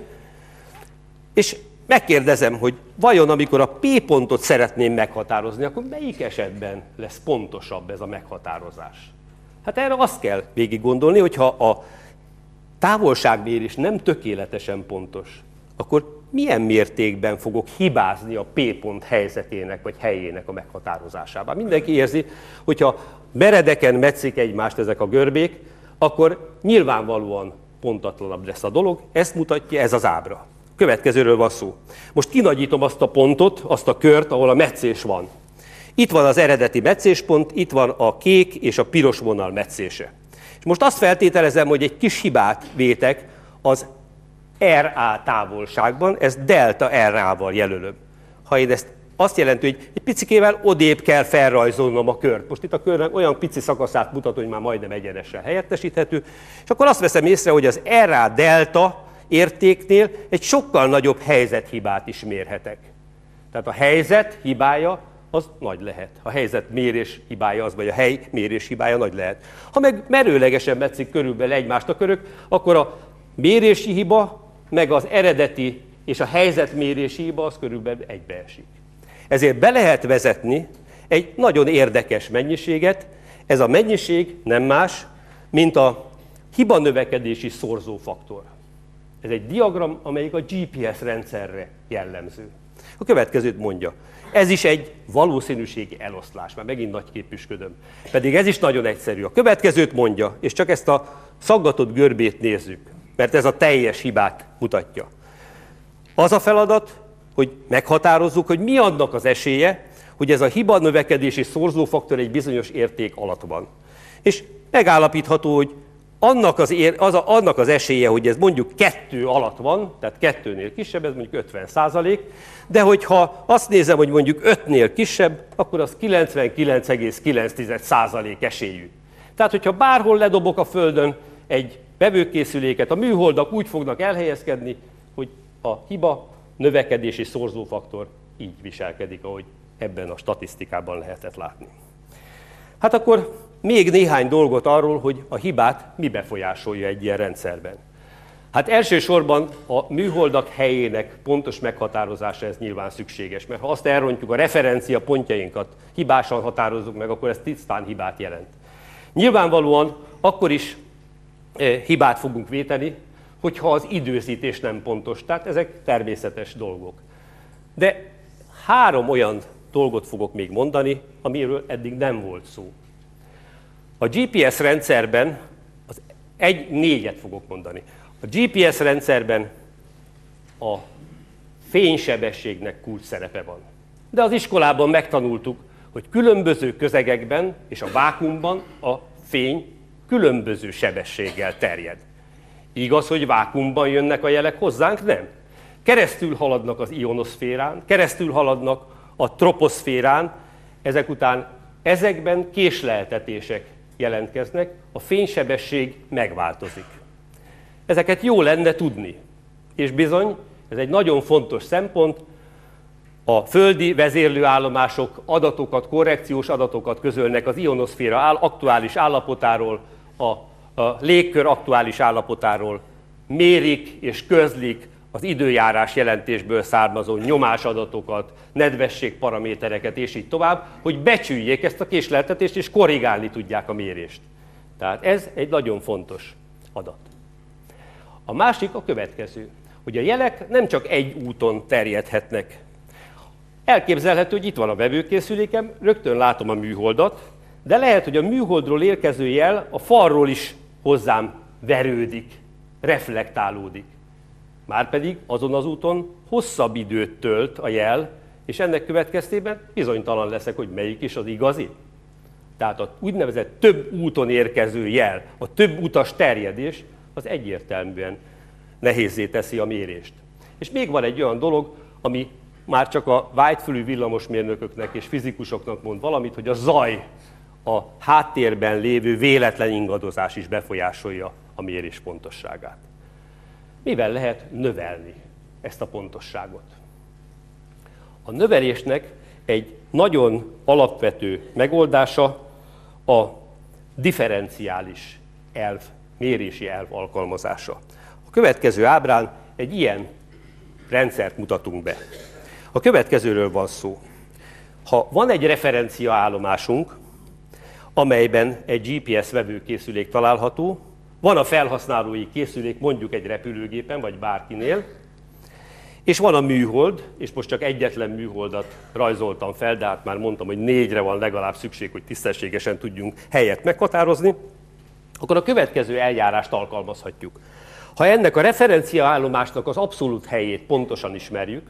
És megkérdezem, hogy vajon amikor a P pontot szeretném meghatározni, akkor melyik esetben lesz pontosabb ez a meghatározás? Hát erre azt kell végig gondolni, hogyha a távolságmérés nem tökéletesen pontos, akkor milyen mértékben fogok hibázni a P pont helyzetének vagy helyének a meghatározásában. Mindenki érzi, hogyha meredeken metszik egymást ezek a görbék, akkor nyilvánvalóan pontatlanabb lesz a dolog, ezt mutatja ez az ábra. Következőről van szó. Most kinagyítom azt a pontot, azt a kört, ahol a metszés van. Itt van az eredeti metszéspont, itt van a kék és a piros vonal metszése. És most azt feltételezem, hogy egy kis hibát vétek az er á távolságban, ezt delta er á-val jelölöm. Ha én ezt azt jelenti, hogy egy picikével odébb kell felrajzolnom a kört. Most itt a körnek olyan pici szakaszát mutat, hogy már majdnem egyenesen helyettesíthető, és akkor azt veszem észre, hogy az er á delta értéknél egy sokkal nagyobb helyzethibát is mérhetek. Tehát a helyzet hibája az nagy lehet. A helyzet mérés hibája az, vagy a hely mérés hibája nagy lehet. Ha meg merőlegesen metszik körülbelül egymást a körök, akkor a mérési hiba, meg az eredeti és a helyzetmérési hiba az körülbelül egybeesik. Ezért be lehet vezetni egy nagyon érdekes mennyiséget, ez a mennyiség nem más, mint a hiba növekedési szorzófaktor. Ez egy diagram, amelyik a gé pé es rendszerre jellemző. A következőt mondja. Ez is egy valószínűségi eloszlás, már megint nagyképűsködöm. Pedig ez is nagyon egyszerű. A következőt mondja, és csak ezt a szaggatott görbét nézzük, mert ez a teljes hibát mutatja. Az a feladat, hogy meghatározzuk, hogy mi annak az esélye, hogy ez a hiba növekedési szorzófaktor egy bizonyos érték alatt van. És megállapítható, hogy annak az, ér, az, a, annak az esélye, hogy ez mondjuk kettő alatt van, tehát kettőnél kisebb, ez mondjuk ötven százalék, de hogyha azt nézem, hogy mondjuk ötnél kisebb, akkor az kilencvenkilenc egész kilenc százalék esélyű. Tehát, hogyha bárhol ledobok a Földön egy vevőkészüléket, a műholdak úgy fognak elhelyezkedni, hogy a hiba növekedési szorzófaktor így viselkedik, ahogy ebben a statisztikában lehetett látni. Hát akkor még néhány dolgot arról, hogy a hibát mi befolyásolja egy ilyen rendszerben. Hát elsősorban a műholdak helyének pontos meghatározása ez nyilván szükséges, mert ha azt elrontjuk, a referencia pontjainkat hibásan határozzuk meg, akkor ez tisztán hibát jelent. Nyilvánvalóan akkor is eh, hibát fogunk véteni, hogyha az időzítés nem pontos, tehát ezek természetes dolgok. De három olyan dolgot fogok még mondani, amiről eddig nem volt szó. A gé pé es rendszerben, az egy négyet fogok mondani. A gé pé es rendszerben a fénysebességnek kulcs szerepe van. De az iskolában megtanultuk, hogy különböző közegekben és a vákuumban a fény különböző sebességgel terjed. Igaz, hogy vákuumban jönnek a jelek hozzánk? Nem. Keresztül haladnak az ionoszférán, keresztül haladnak a troposzférán, ezek után ezekben késleltetések jelentkeznek, a fénysebesség megváltozik. Ezeket jó lenne tudni. És bizony, ez egy nagyon fontos szempont, a földi vezérlőállomások adatokat, korrekciós adatokat közölnek az ionoszféra áll, aktuális állapotáról, a, a légkör aktuális állapotáról, mérik és közlik az időjárás jelentésből származó nyomásadatokat, nedvességparamétereket és így tovább, hogy becsüljék ezt a késleltetést és korrigálni tudják a mérést. Tehát ez egy nagyon fontos adat. A másik a következő, hogy a jelek nem csak egy úton terjedhetnek. Elképzelhető, hogy itt van a vevőkészülékem, rögtön látom a műholdat, de lehet, hogy a műholdról érkező jel a falról is hozzám verődik, reflektálódik. Márpedig azon az úton hosszabb időt tölt a jel, és ennek következtében bizonytalan leszek, hogy melyik is az igazi. Tehát az úgynevezett több úton érkező jel, a több utas terjedés, az egyértelműen nehézzé teszi a mérést. És még van egy olyan dolog, ami már csak a vágyfülű villamosmérnököknek és fizikusoknak mond valamit, hogy a zaj, a háttérben lévő véletlen ingadozás is befolyásolja a mérés pontosságát. Mivel lehet növelni ezt a pontosságot? A növelésnek egy nagyon alapvető megoldása a differenciális elv, mérési elv alkalmazása. A következő ábrán egy ilyen rendszert mutatunk be. A következőről van szó. Ha van egy referenciaállomásunk, amelyben egy gé pé es vevőkészülék található, van a felhasználói készülék mondjuk egy repülőgépen vagy bárkinél, és van a műhold, és most csak egyetlen műholdat rajzoltam fel, de hát már mondtam, hogy négyre van legalább szükség, hogy tisztességesen tudjunk helyet meghatározni, akkor a következő eljárást alkalmazhatjuk. Ha ennek a referenciaállomásnak az abszolút helyét pontosan ismerjük,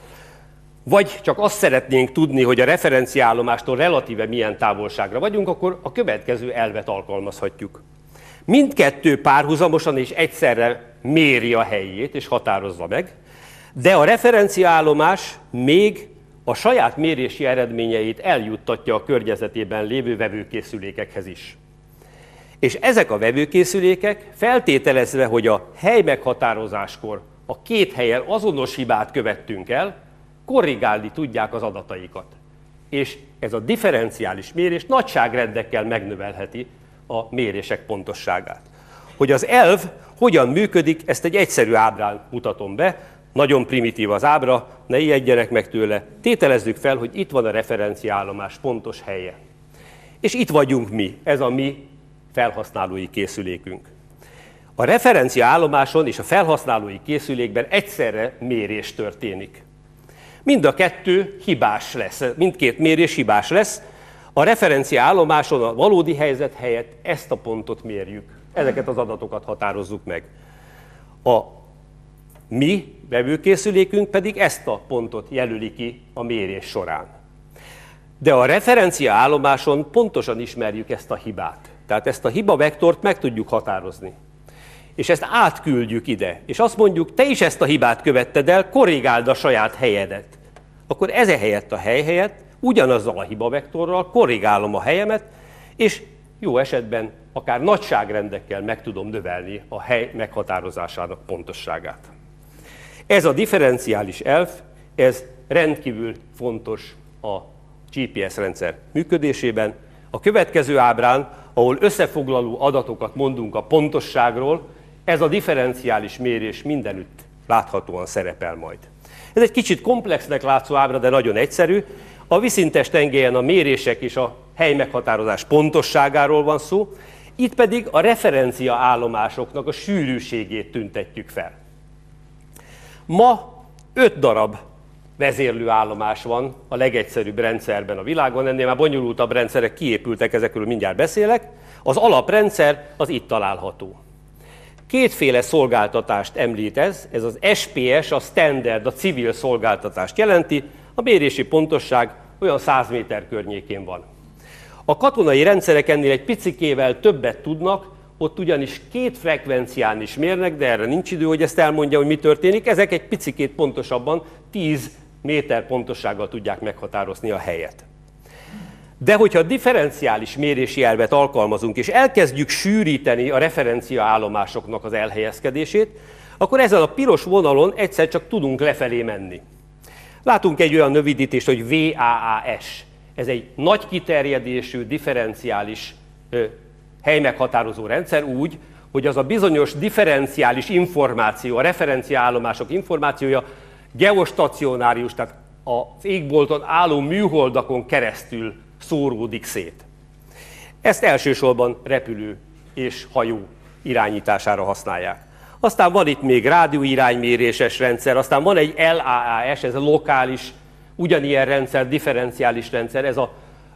vagy csak azt szeretnénk tudni, hogy a referenciaállomástól relatíve milyen távolságra vagyunk, akkor a következő elvet alkalmazhatjuk. Mindkettő párhuzamosan és egyszerre méri a helyét és határozza meg, de a referenciaállomás még a saját mérési eredményeit eljuttatja a környezetében lévő vevőkészülékekhez is. És ezek a vevőkészülékek feltételezve, hogy a hely meghatározáskor a két helyen azonos hibát követtünk el, korrigálni tudják az adataikat. És ez a differenciális mérés nagyságrendekkel megnövelheti a mérések pontosságát. Hogy az elv hogyan működik, ezt egy egyszerű ábrán mutatom be, nagyon primitív az ábra, ne ijedjenek meg tőle. Tételezzük fel, hogy itt van a referenciaállomás pontos helye. És itt vagyunk mi, ez a mi felhasználói készülékünk. A referenciaállomáson és a felhasználói készülékben egyszerre mérés történik. Mind a kettő hibás lesz, mindkét mérés hibás lesz. A referenciaállomáson a valódi helyzet helyett ezt a pontot mérjük, ezeket az adatokat határozzuk meg. A mi vevőkészülékünk pedig ezt a pontot jelöli ki a mérés során. De a referenciaállomáson pontosan ismerjük ezt a hibát. Tehát ezt a hibavektort meg tudjuk határozni. És ezt átküldjük ide, és azt mondjuk, te is ezt a hibát követted el, korrigáld a saját helyedet. Akkor ez helyett a hely helyett ugyanazzal a hibavektorral korrigálom a helyemet, és jó esetben akár nagyságrendekkel meg tudom növelni a hely meghatározásának pontosságát. Ez a differenciális elv, ez rendkívül fontos a gé pé es rendszer működésében. A következő ábrán, ahol összefoglaló adatokat mondunk a pontosságról, ez a differenciális mérés mindenütt láthatóan szerepel majd. Ez egy kicsit komplexnek látszó ábra, de nagyon egyszerű. A vízszintes tengelyen a mérések és a helymeghatározás pontosságáról van szó, itt pedig a referenciaállomásoknak a sűrűségét tüntetjük fel. Ma öt darab vezérlőállomás van a legegyszerűbb rendszerben a világon, ennél már bonyolultabb rendszerek kiépültek, ezekről mindjárt beszélek. Az alaprendszer az itt található. Kétféle szolgáltatást említ ez, ez az es pé es, a standard, a civil szolgáltatást jelenti, a mérési pontosság olyan száz méter környékén van. A katonai rendszerek ennél egy picikével többet tudnak, ott ugyanis két frekvencián is mérnek, de erre nincs idő, hogy ezt elmondja, hogy mi történik. Ezek egy picikét pontosabban, tíz méter pontossággal tudják meghatározni a helyet. De hogyha differenciális mérési elvet alkalmazunk, és elkezdjük sűríteni a referenciaállomásoknak az elhelyezkedését, akkor ezen a piros vonalon egyszer csak tudunk lefelé menni. Látunk egy olyan rövidítést, hogy vé á á es. Ez egy nagy kiterjedésű, differenciális ö, helymeghatározó rendszer úgy, hogy az a bizonyos differenciális információ, a referenciaállomások információja geostacionárius, tehát az égbolton álló műholdakon keresztül szóródik szét. Ezt elsősorban repülő és hajó irányítására használják. Aztán van itt még rádióirányméréses rendszer, aztán van egy el á á es, ez a lokális, ugyanilyen rendszer, differenciális rendszer, ez a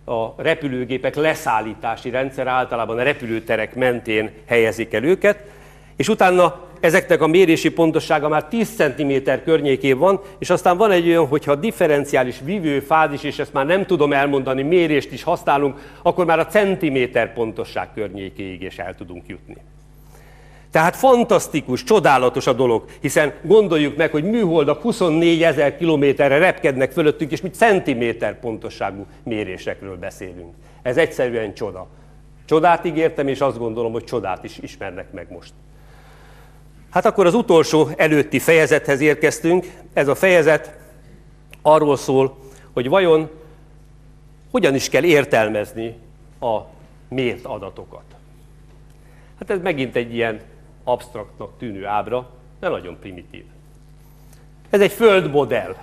a repülőgépek leszállítási rendszer, általában a repülőterek mentén helyezik el őket, és utána ezeknek a mérési pontossága már tíz centiméter környékén van, és aztán van egy olyan, hogyha differenciális vívőfázis, és ezt már nem tudom elmondani, mérést is használunk, akkor már a centiméter pontosság környékéig is el tudunk jutni. Tehát fantasztikus, csodálatos a dolog, hiszen gondoljuk meg, hogy műholdak huszonnégyezer kilométerre repkednek fölöttünk, és mi centiméter pontosságú mérésekről beszélünk. Ez egyszerűen csoda. Csodát ígértem, és azt gondolom, hogy csodát is ismernek meg most. Hát akkor az utolsó előtti fejezethez érkeztünk. Ez a fejezet arról szól, hogy vajon hogyan is kell értelmezni a mért adatokat. Hát ez megint egy ilyen absztraktnak tűnő ábra, de nagyon primitív. Ez egy földmodell.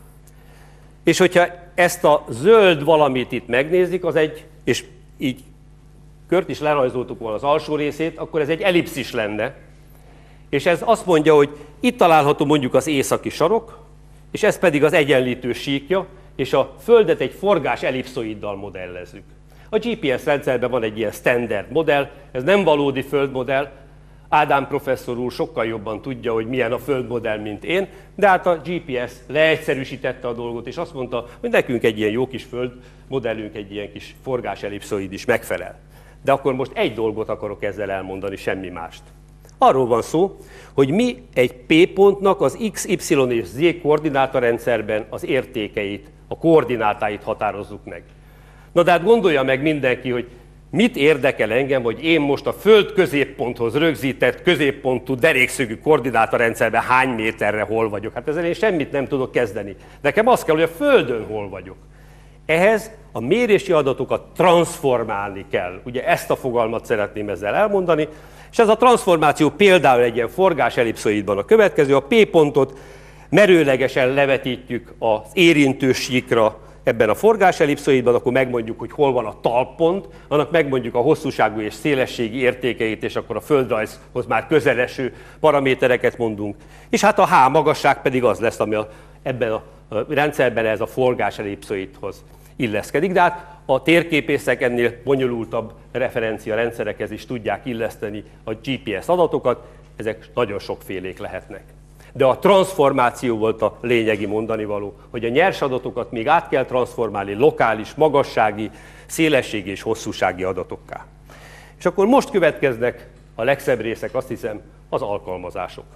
És hogyha ezt a zöld valamit itt megnézik, az egy, és így kört is lerajzoltuk volna az alsó részét, akkor ez egy ellipszis lenne. És ez azt mondja, hogy itt található mondjuk az északi sarok, és ez pedig az egyenlítő síkja, és a Földet egy forgás ellipszoiddal modellezzük. A gé pé es rendszerben van egy ilyen standard modell, ez nem valódi földmodell, Ádám professzor úr sokkal jobban tudja, hogy milyen a földmodell, mint én, de hát a gé pé es leegyszerűsítette a dolgot, és azt mondta, hogy nekünk egy ilyen jó kis földmodellünk, egy ilyen kis forgás ellipszoid is megfelel. De akkor most egy dolgot akarok ezzel elmondani, semmi mást. Arról van szó, hogy mi egy P pontnak az X, Y és Z koordinátorrendszerben az értékeit, a koordinátáit határozzuk meg. Na de hát gondolja meg mindenki, hogy mit érdekel engem, hogy én most a Föld középponthoz rögzített középpontú derékszögű koordinátorrendszerben hány méterre hol vagyok. Hát ezzel én semmit nem tudok kezdeni. Nekem az kell, hogy a Földön hol vagyok. Ehhez a mérési adatokat transformálni kell. Ugye ezt a fogalmat szeretném ezzel elmondani. És ez a transformáció például egy ilyen forgás ellipszoidban a következő. A P pontot merőlegesen levetítjük az érintő síkra ebben a forgás ellipszoidban, akkor megmondjuk, hogy hol van a talppont, annak megmondjuk a hosszúságú és szélességi értékeit, és akkor a földrajzhoz már közeleső paramétereket mondunk. És hát a H magasság pedig az lesz, ami a, ebben a rendszerben ez a forgás ellipszoidhoz illeszkedik, de hát a térképészek ennél bonyolultabb referencia rendszerekhez is tudják illeszteni a gé pé es adatokat, ezek nagyon sokfélék lehetnek. De a transformáció volt a lényegi mondanivaló, hogy a nyers adatokat még át kell transformálni lokális, magassági, szélességi és hosszúsági adatokká. És akkor most következnek a legszebb részek, azt hiszem, az alkalmazások.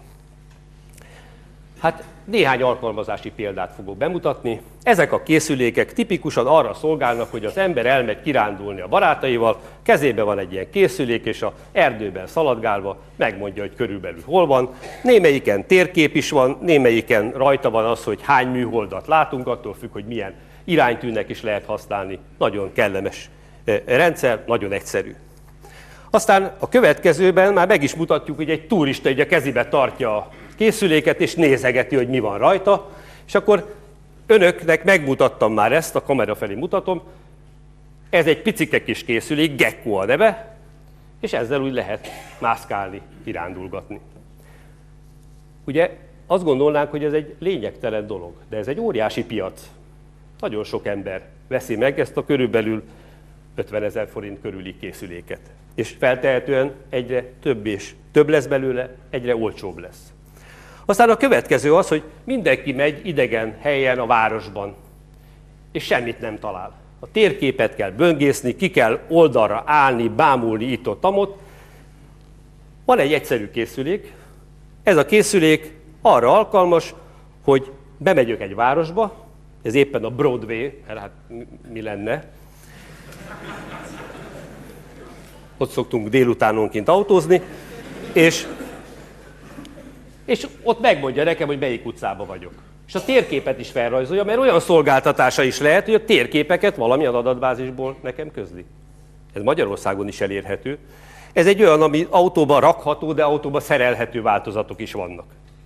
Hát néhány alkalmazási példát fogok bemutatni. Ezek a készülékek tipikusan arra szolgálnak, hogy az ember elmegy kirándulni a barátaival, kezében van egy ilyen készülék, és az erdőben szaladgálva megmondja, hogy körülbelül hol van. Némelyiken térkép is van, némelyiken rajta van az, hogy hány műholdat látunk, attól függ, hogy milyen iránytűnek is lehet használni. Nagyon kellemes rendszer, nagyon egyszerű. Aztán a következőben már meg is mutatjuk, hogy egy turista így a kezébe tartja a készüléket, és nézegeti, hogy mi van rajta, és akkor önöknek megmutattam már ezt, a kamera felé mutatom, ez egy picike kis készülék, Gecko a neve, és ezzel úgy lehet mászkálni, kirándulgatni. Ugye azt gondolnánk, hogy ez egy lényegtelen dolog, de ez egy óriási piac. Nagyon sok ember veszi meg ezt a körülbelül ötvenezer forint körüli készüléket. És feltehetően egyre több és több lesz belőle, egyre olcsóbb lesz. Aztán a következő az, hogy mindenki megy idegen helyen a városban, és semmit nem talál. A térképet kell böngészni, ki kell oldalra állni, bámulni itt-ott-amott. Van egy egyszerű készülék. Ez a készülék arra alkalmas, hogy bemegyök egy városba, ez éppen a Broadway, hát mi lenne? Ott szoktunk délutánonként autózni, és, és ott megmondja nekem, hogy melyik utcában vagyok. És a térképet is felrajzolja, mert olyan szolgáltatása is lehet, hogy a térképeket valamilyen adatbázisból nekem közli. Ez Magyarországon is elérhető. Ez egy olyan, ami autóba rakható, de autóba szerelhető változatok is vannak.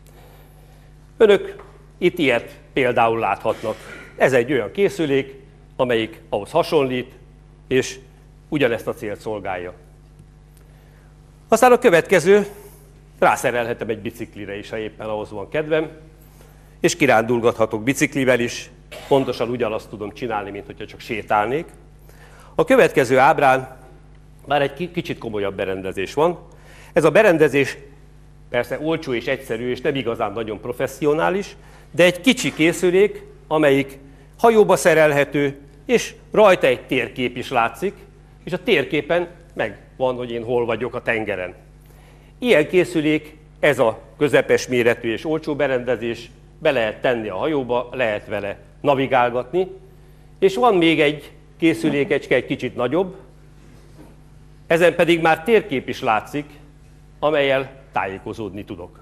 Önök itt ilyet például láthatnak. Ez egy olyan készülék, amelyik ahhoz hasonlít, és ugyanezt a célt szolgálja. Aztán a következő, rászerelhetem egy biciklire is, ha éppen ahhoz van kedvem, és kirándulgathatok biciklivel is, pontosan ugyanazt tudom csinálni, mint hogyha csak sétálnék. A következő ábrán már egy kicsit komolyabb berendezés van. Ez a berendezés persze olcsó és egyszerű, és nem igazán nagyon professzionális, de egy kicsi készülék, amelyik hajóba szerelhető, és rajta egy térkép is látszik, és a térképen megvan, hogy én hol vagyok a tengeren. Ilyen készülék, ez a közepes méretű és olcsó berendezés, be lehet tenni a hajóba, lehet vele navigálgatni, és van még egy készülékecske, egy kicsit nagyobb, ezen pedig már térkép is látszik, amellyel tájékozódni tudok.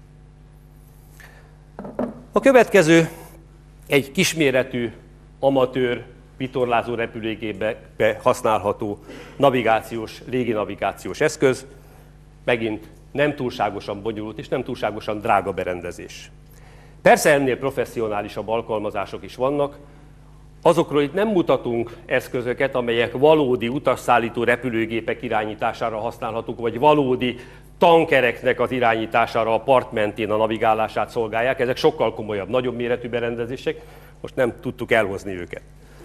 A következő egy kisméretű, amatőr, vitorlázó repülőgépbe használható navigációs, léginavigációs eszköz, megint nem túlságosan bonyolult és nem túlságosan drága berendezés. Persze ennél professzionálisabb alkalmazások is vannak, azokról itt nem mutatunk eszközöket, amelyek valódi utasszállító repülőgépek irányítására használhatók, vagy valódi tankereknek az irányítására a part mentén a navigálását szolgálják. Ezek sokkal komolyabb, nagyobb méretű berendezések, most nem tudtuk elhozni őket.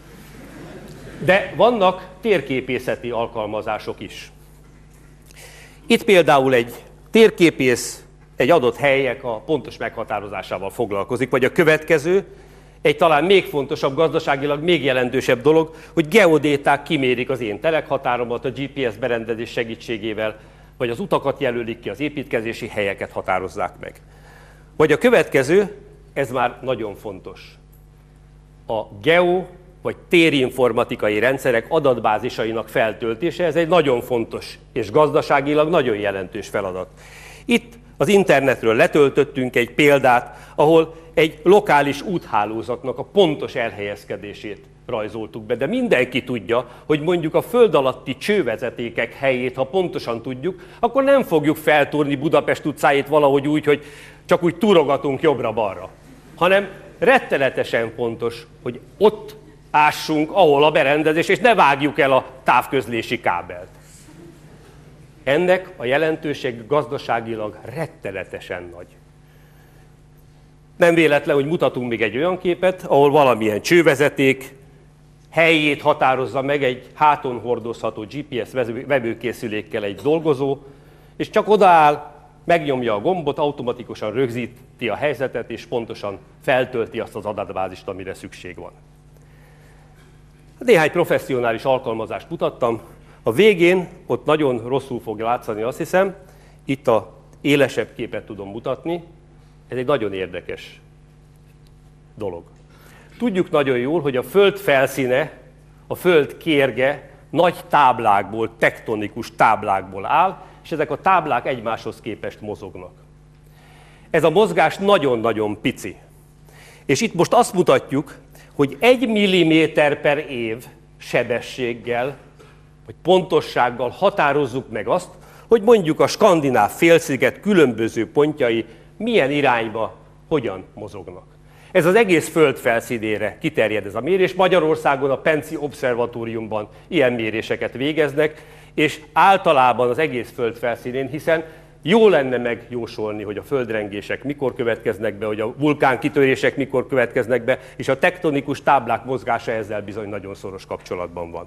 De vannak térképészeti alkalmazások is. Itt például egy térképész egy adott helyek a pontos meghatározásával foglalkozik, vagy a következő, egy talán még fontosabb, gazdaságilag még jelentősebb dolog, hogy geodéták kimérik az én telekhatáromat a gé pé es berendezés segítségével, vagy az utakat jelölik ki, az építkezési helyeket határozzák meg. Vagy a következő, ez már nagyon fontos. A geo- vagy térinformatikai rendszerek adatbázisainak feltöltése, ez egy nagyon fontos és gazdaságilag nagyon jelentős feladat. Itt az internetről letöltöttünk egy példát, ahol egy lokális úthálózatnak a pontos elhelyezkedését rajzoltuk be, de mindenki tudja, hogy mondjuk a föld alatti csővezetékek helyét, ha pontosan tudjuk, akkor nem fogjuk feltúrni Budapest utcáit valahogy úgy, hogy csak úgy turogatunk jobbra-balra, hanem rettenetesen fontos, hogy ott ássunk, ahol a berendezés, és ne vágjuk el a távközlési kábelt. Ennek a jelentőség gazdaságilag rettenetesen nagy. Nem véletlen, hogy mutatunk még egy olyan képet, ahol valamilyen csővezeték helyét határozza meg egy háton hordozható gé pé es vevőkészülékkel egy dolgozó, és csak odaáll, megnyomja a gombot, automatikusan rögzíti a helyzetet, és pontosan feltölti azt az adatbázist, amire szükség van. Néhány professzionális alkalmazást mutattam. A végén, ott nagyon rosszul fog látszani, azt hiszem, itt az élesebb képet tudom mutatni. Ez egy nagyon érdekes dolog. Tudjuk nagyon jól, hogy a Föld felszíne, a Föld kérge nagy táblákból, tektonikus táblákból áll, és ezek a táblák egymáshoz képest mozognak. Ez a mozgás nagyon-nagyon pici. És itt most azt mutatjuk, hogy egy milliméter per év sebességgel, vagy pontossággal határozzuk meg azt, hogy mondjuk a skandináv félsziget különböző pontjai milyen irányba, hogyan mozognak. Ez az egész Föld felszínére kiterjed ez a mérés. Magyarországon a Penci Obszervatóriumban ilyen méréseket végeznek, és általában az egész Föld felszínén, hiszen jó lenne megjósolni, hogy a földrengések mikor következnek be, hogy a vulkánkitörések mikor következnek be, és a tektonikus táblák mozgása ezzel bizony nagyon szoros kapcsolatban van.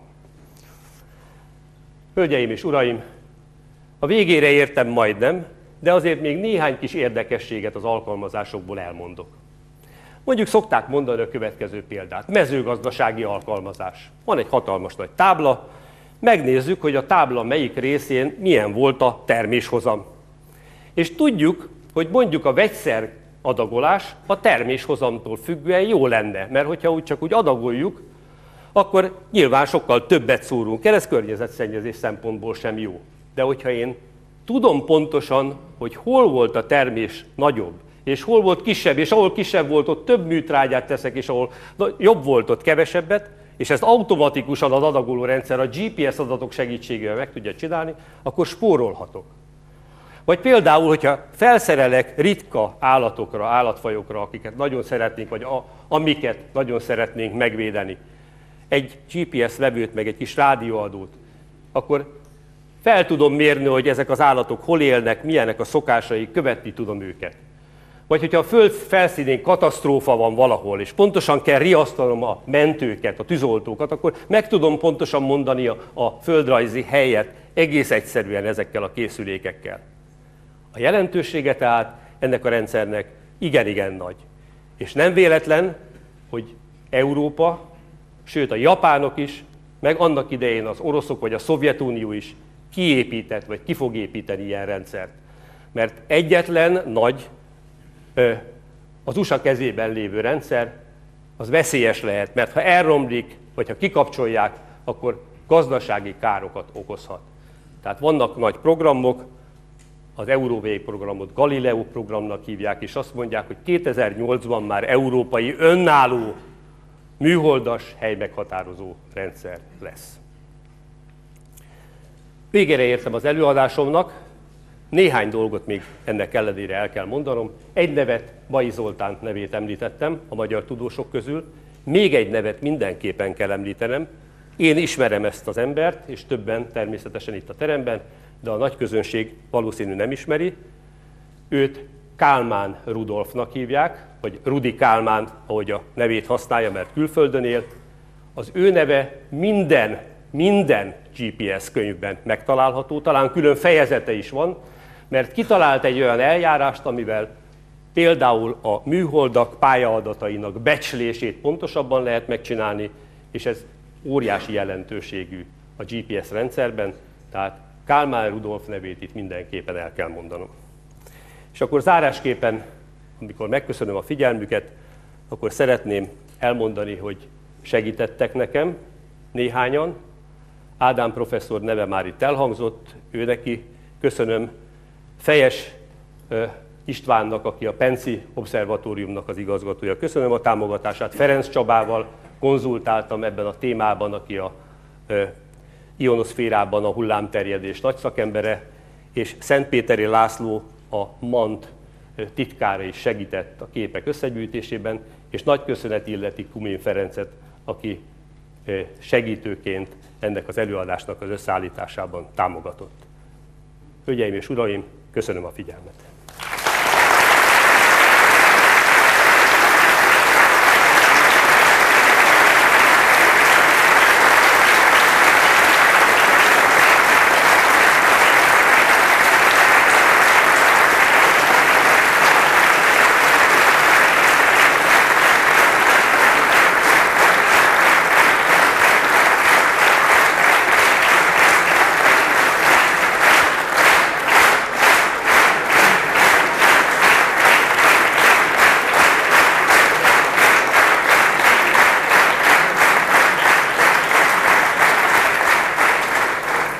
Hölgyeim és uraim, a végére értem majdnem, de azért még néhány kis érdekességet az alkalmazásokból elmondok. Mondjuk szokták mondani a következő példát, mezőgazdasági alkalmazás. Van egy hatalmas nagy tábla, megnézzük, hogy a tábla melyik részén milyen volt a terméshozam. És tudjuk, hogy mondjuk a vegyszer adagolás a terméshozamtól függően jó lenne, mert hogyha úgy csak úgy adagoljuk, akkor nyilván sokkal többet szórunk el, ez környezetszennyezés szempontból sem jó. De hogyha én tudom pontosan, hogy hol volt a termés nagyobb, és hol volt kisebb, és ahol kisebb volt, ott több műtrágyát teszek, és ahol jobb volt, ott kevesebbet, és ezt automatikusan az adagoló rendszer a gé pé es adatok segítségével meg tudja csinálni, akkor spórolhatok. Vagy például, hogyha felszerelek ritka állatokra, állatfajokra, akiket nagyon szeretnénk, vagy a, amiket nagyon szeretnénk megvédeni, egy gé pé es vevőt, meg egy kis rádióadót, akkor fel tudom mérni, hogy ezek az állatok hol élnek, milyenek a szokásai, követni tudom őket. vagy hogyha a föld felszínén katasztrófa van valahol, és pontosan kell riasztanom a mentőket, a tűzoltókat, akkor meg tudom pontosan mondani a, a földrajzi helyet egész egyszerűen ezekkel a készülékekkel. A jelentősége tehát ennek a rendszernek igen-igen nagy. És nem véletlen, hogy Európa, sőt a japánok is, meg annak idején az oroszok vagy a Szovjetunió is kiépített, vagy ki fog építeni ilyen rendszert. Mert egyetlen nagy, az u es á kezében lévő rendszer, az veszélyes lehet, mert ha elromlik, vagy ha kikapcsolják, akkor gazdasági károkat okozhat. Tehát vannak nagy programok, az Euróvéj programot Galileo programnak hívják, és azt mondják, hogy kétezer-nyolcban már európai önálló műholdas helymeghatározó rendszer lesz. Végére értem az előadásomnak, néhány dolgot még ennek ellenére el kell mondanom. Egy nevet, Bai Zoltán nevét említettem a magyar tudósok közül, még egy nevet mindenképpen kell említenem. Én ismerem ezt az embert, és többen természetesen itt a teremben, de a nagy közönség valószínű nem ismeri. Őt Kálmán Rudolfnak hívják, vagy Rudi Kálmán, ahogy a nevét használja, mert külföldön élt. Az ő neve minden, minden gé pé es könyvben megtalálható, talán külön fejezete is van, mert kitalált egy olyan eljárást, amivel például a műholdak pályaadatainak becslését pontosabban lehet megcsinálni, és ez óriási jelentőségű a gé pé es rendszerben, tehát Kálmán Rudolf nevét itt mindenképpen el kell mondanom. És akkor zárásképpen, amikor megköszönöm a figyelmüket, akkor szeretném elmondani, hogy segítettek nekem néhányan. Ádám professzor neve már itt elhangzott, ő neki köszönöm. Fejes Istvánnak, aki a Penci Obszervatóriumnak az igazgatója, köszönöm a támogatását. Ferenc Csabával konzultáltam ebben a témában, aki a ionoszférában a hullámterjedés nagy szakembere, és Szentpéteri László, a MANT titkára is segített a képek összegyűjtésében, és nagy köszönet illeti Kumén Ferencet, aki segítőként ennek az előadásnak az összeállításában támogatott. Hölgyeim és uraim, köszönöm a figyelmet!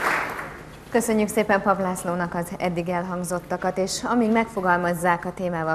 Köszönjük szépen Papp Lászlónak az eddig elhangzottakat, és amíg megfogalmazzák a témával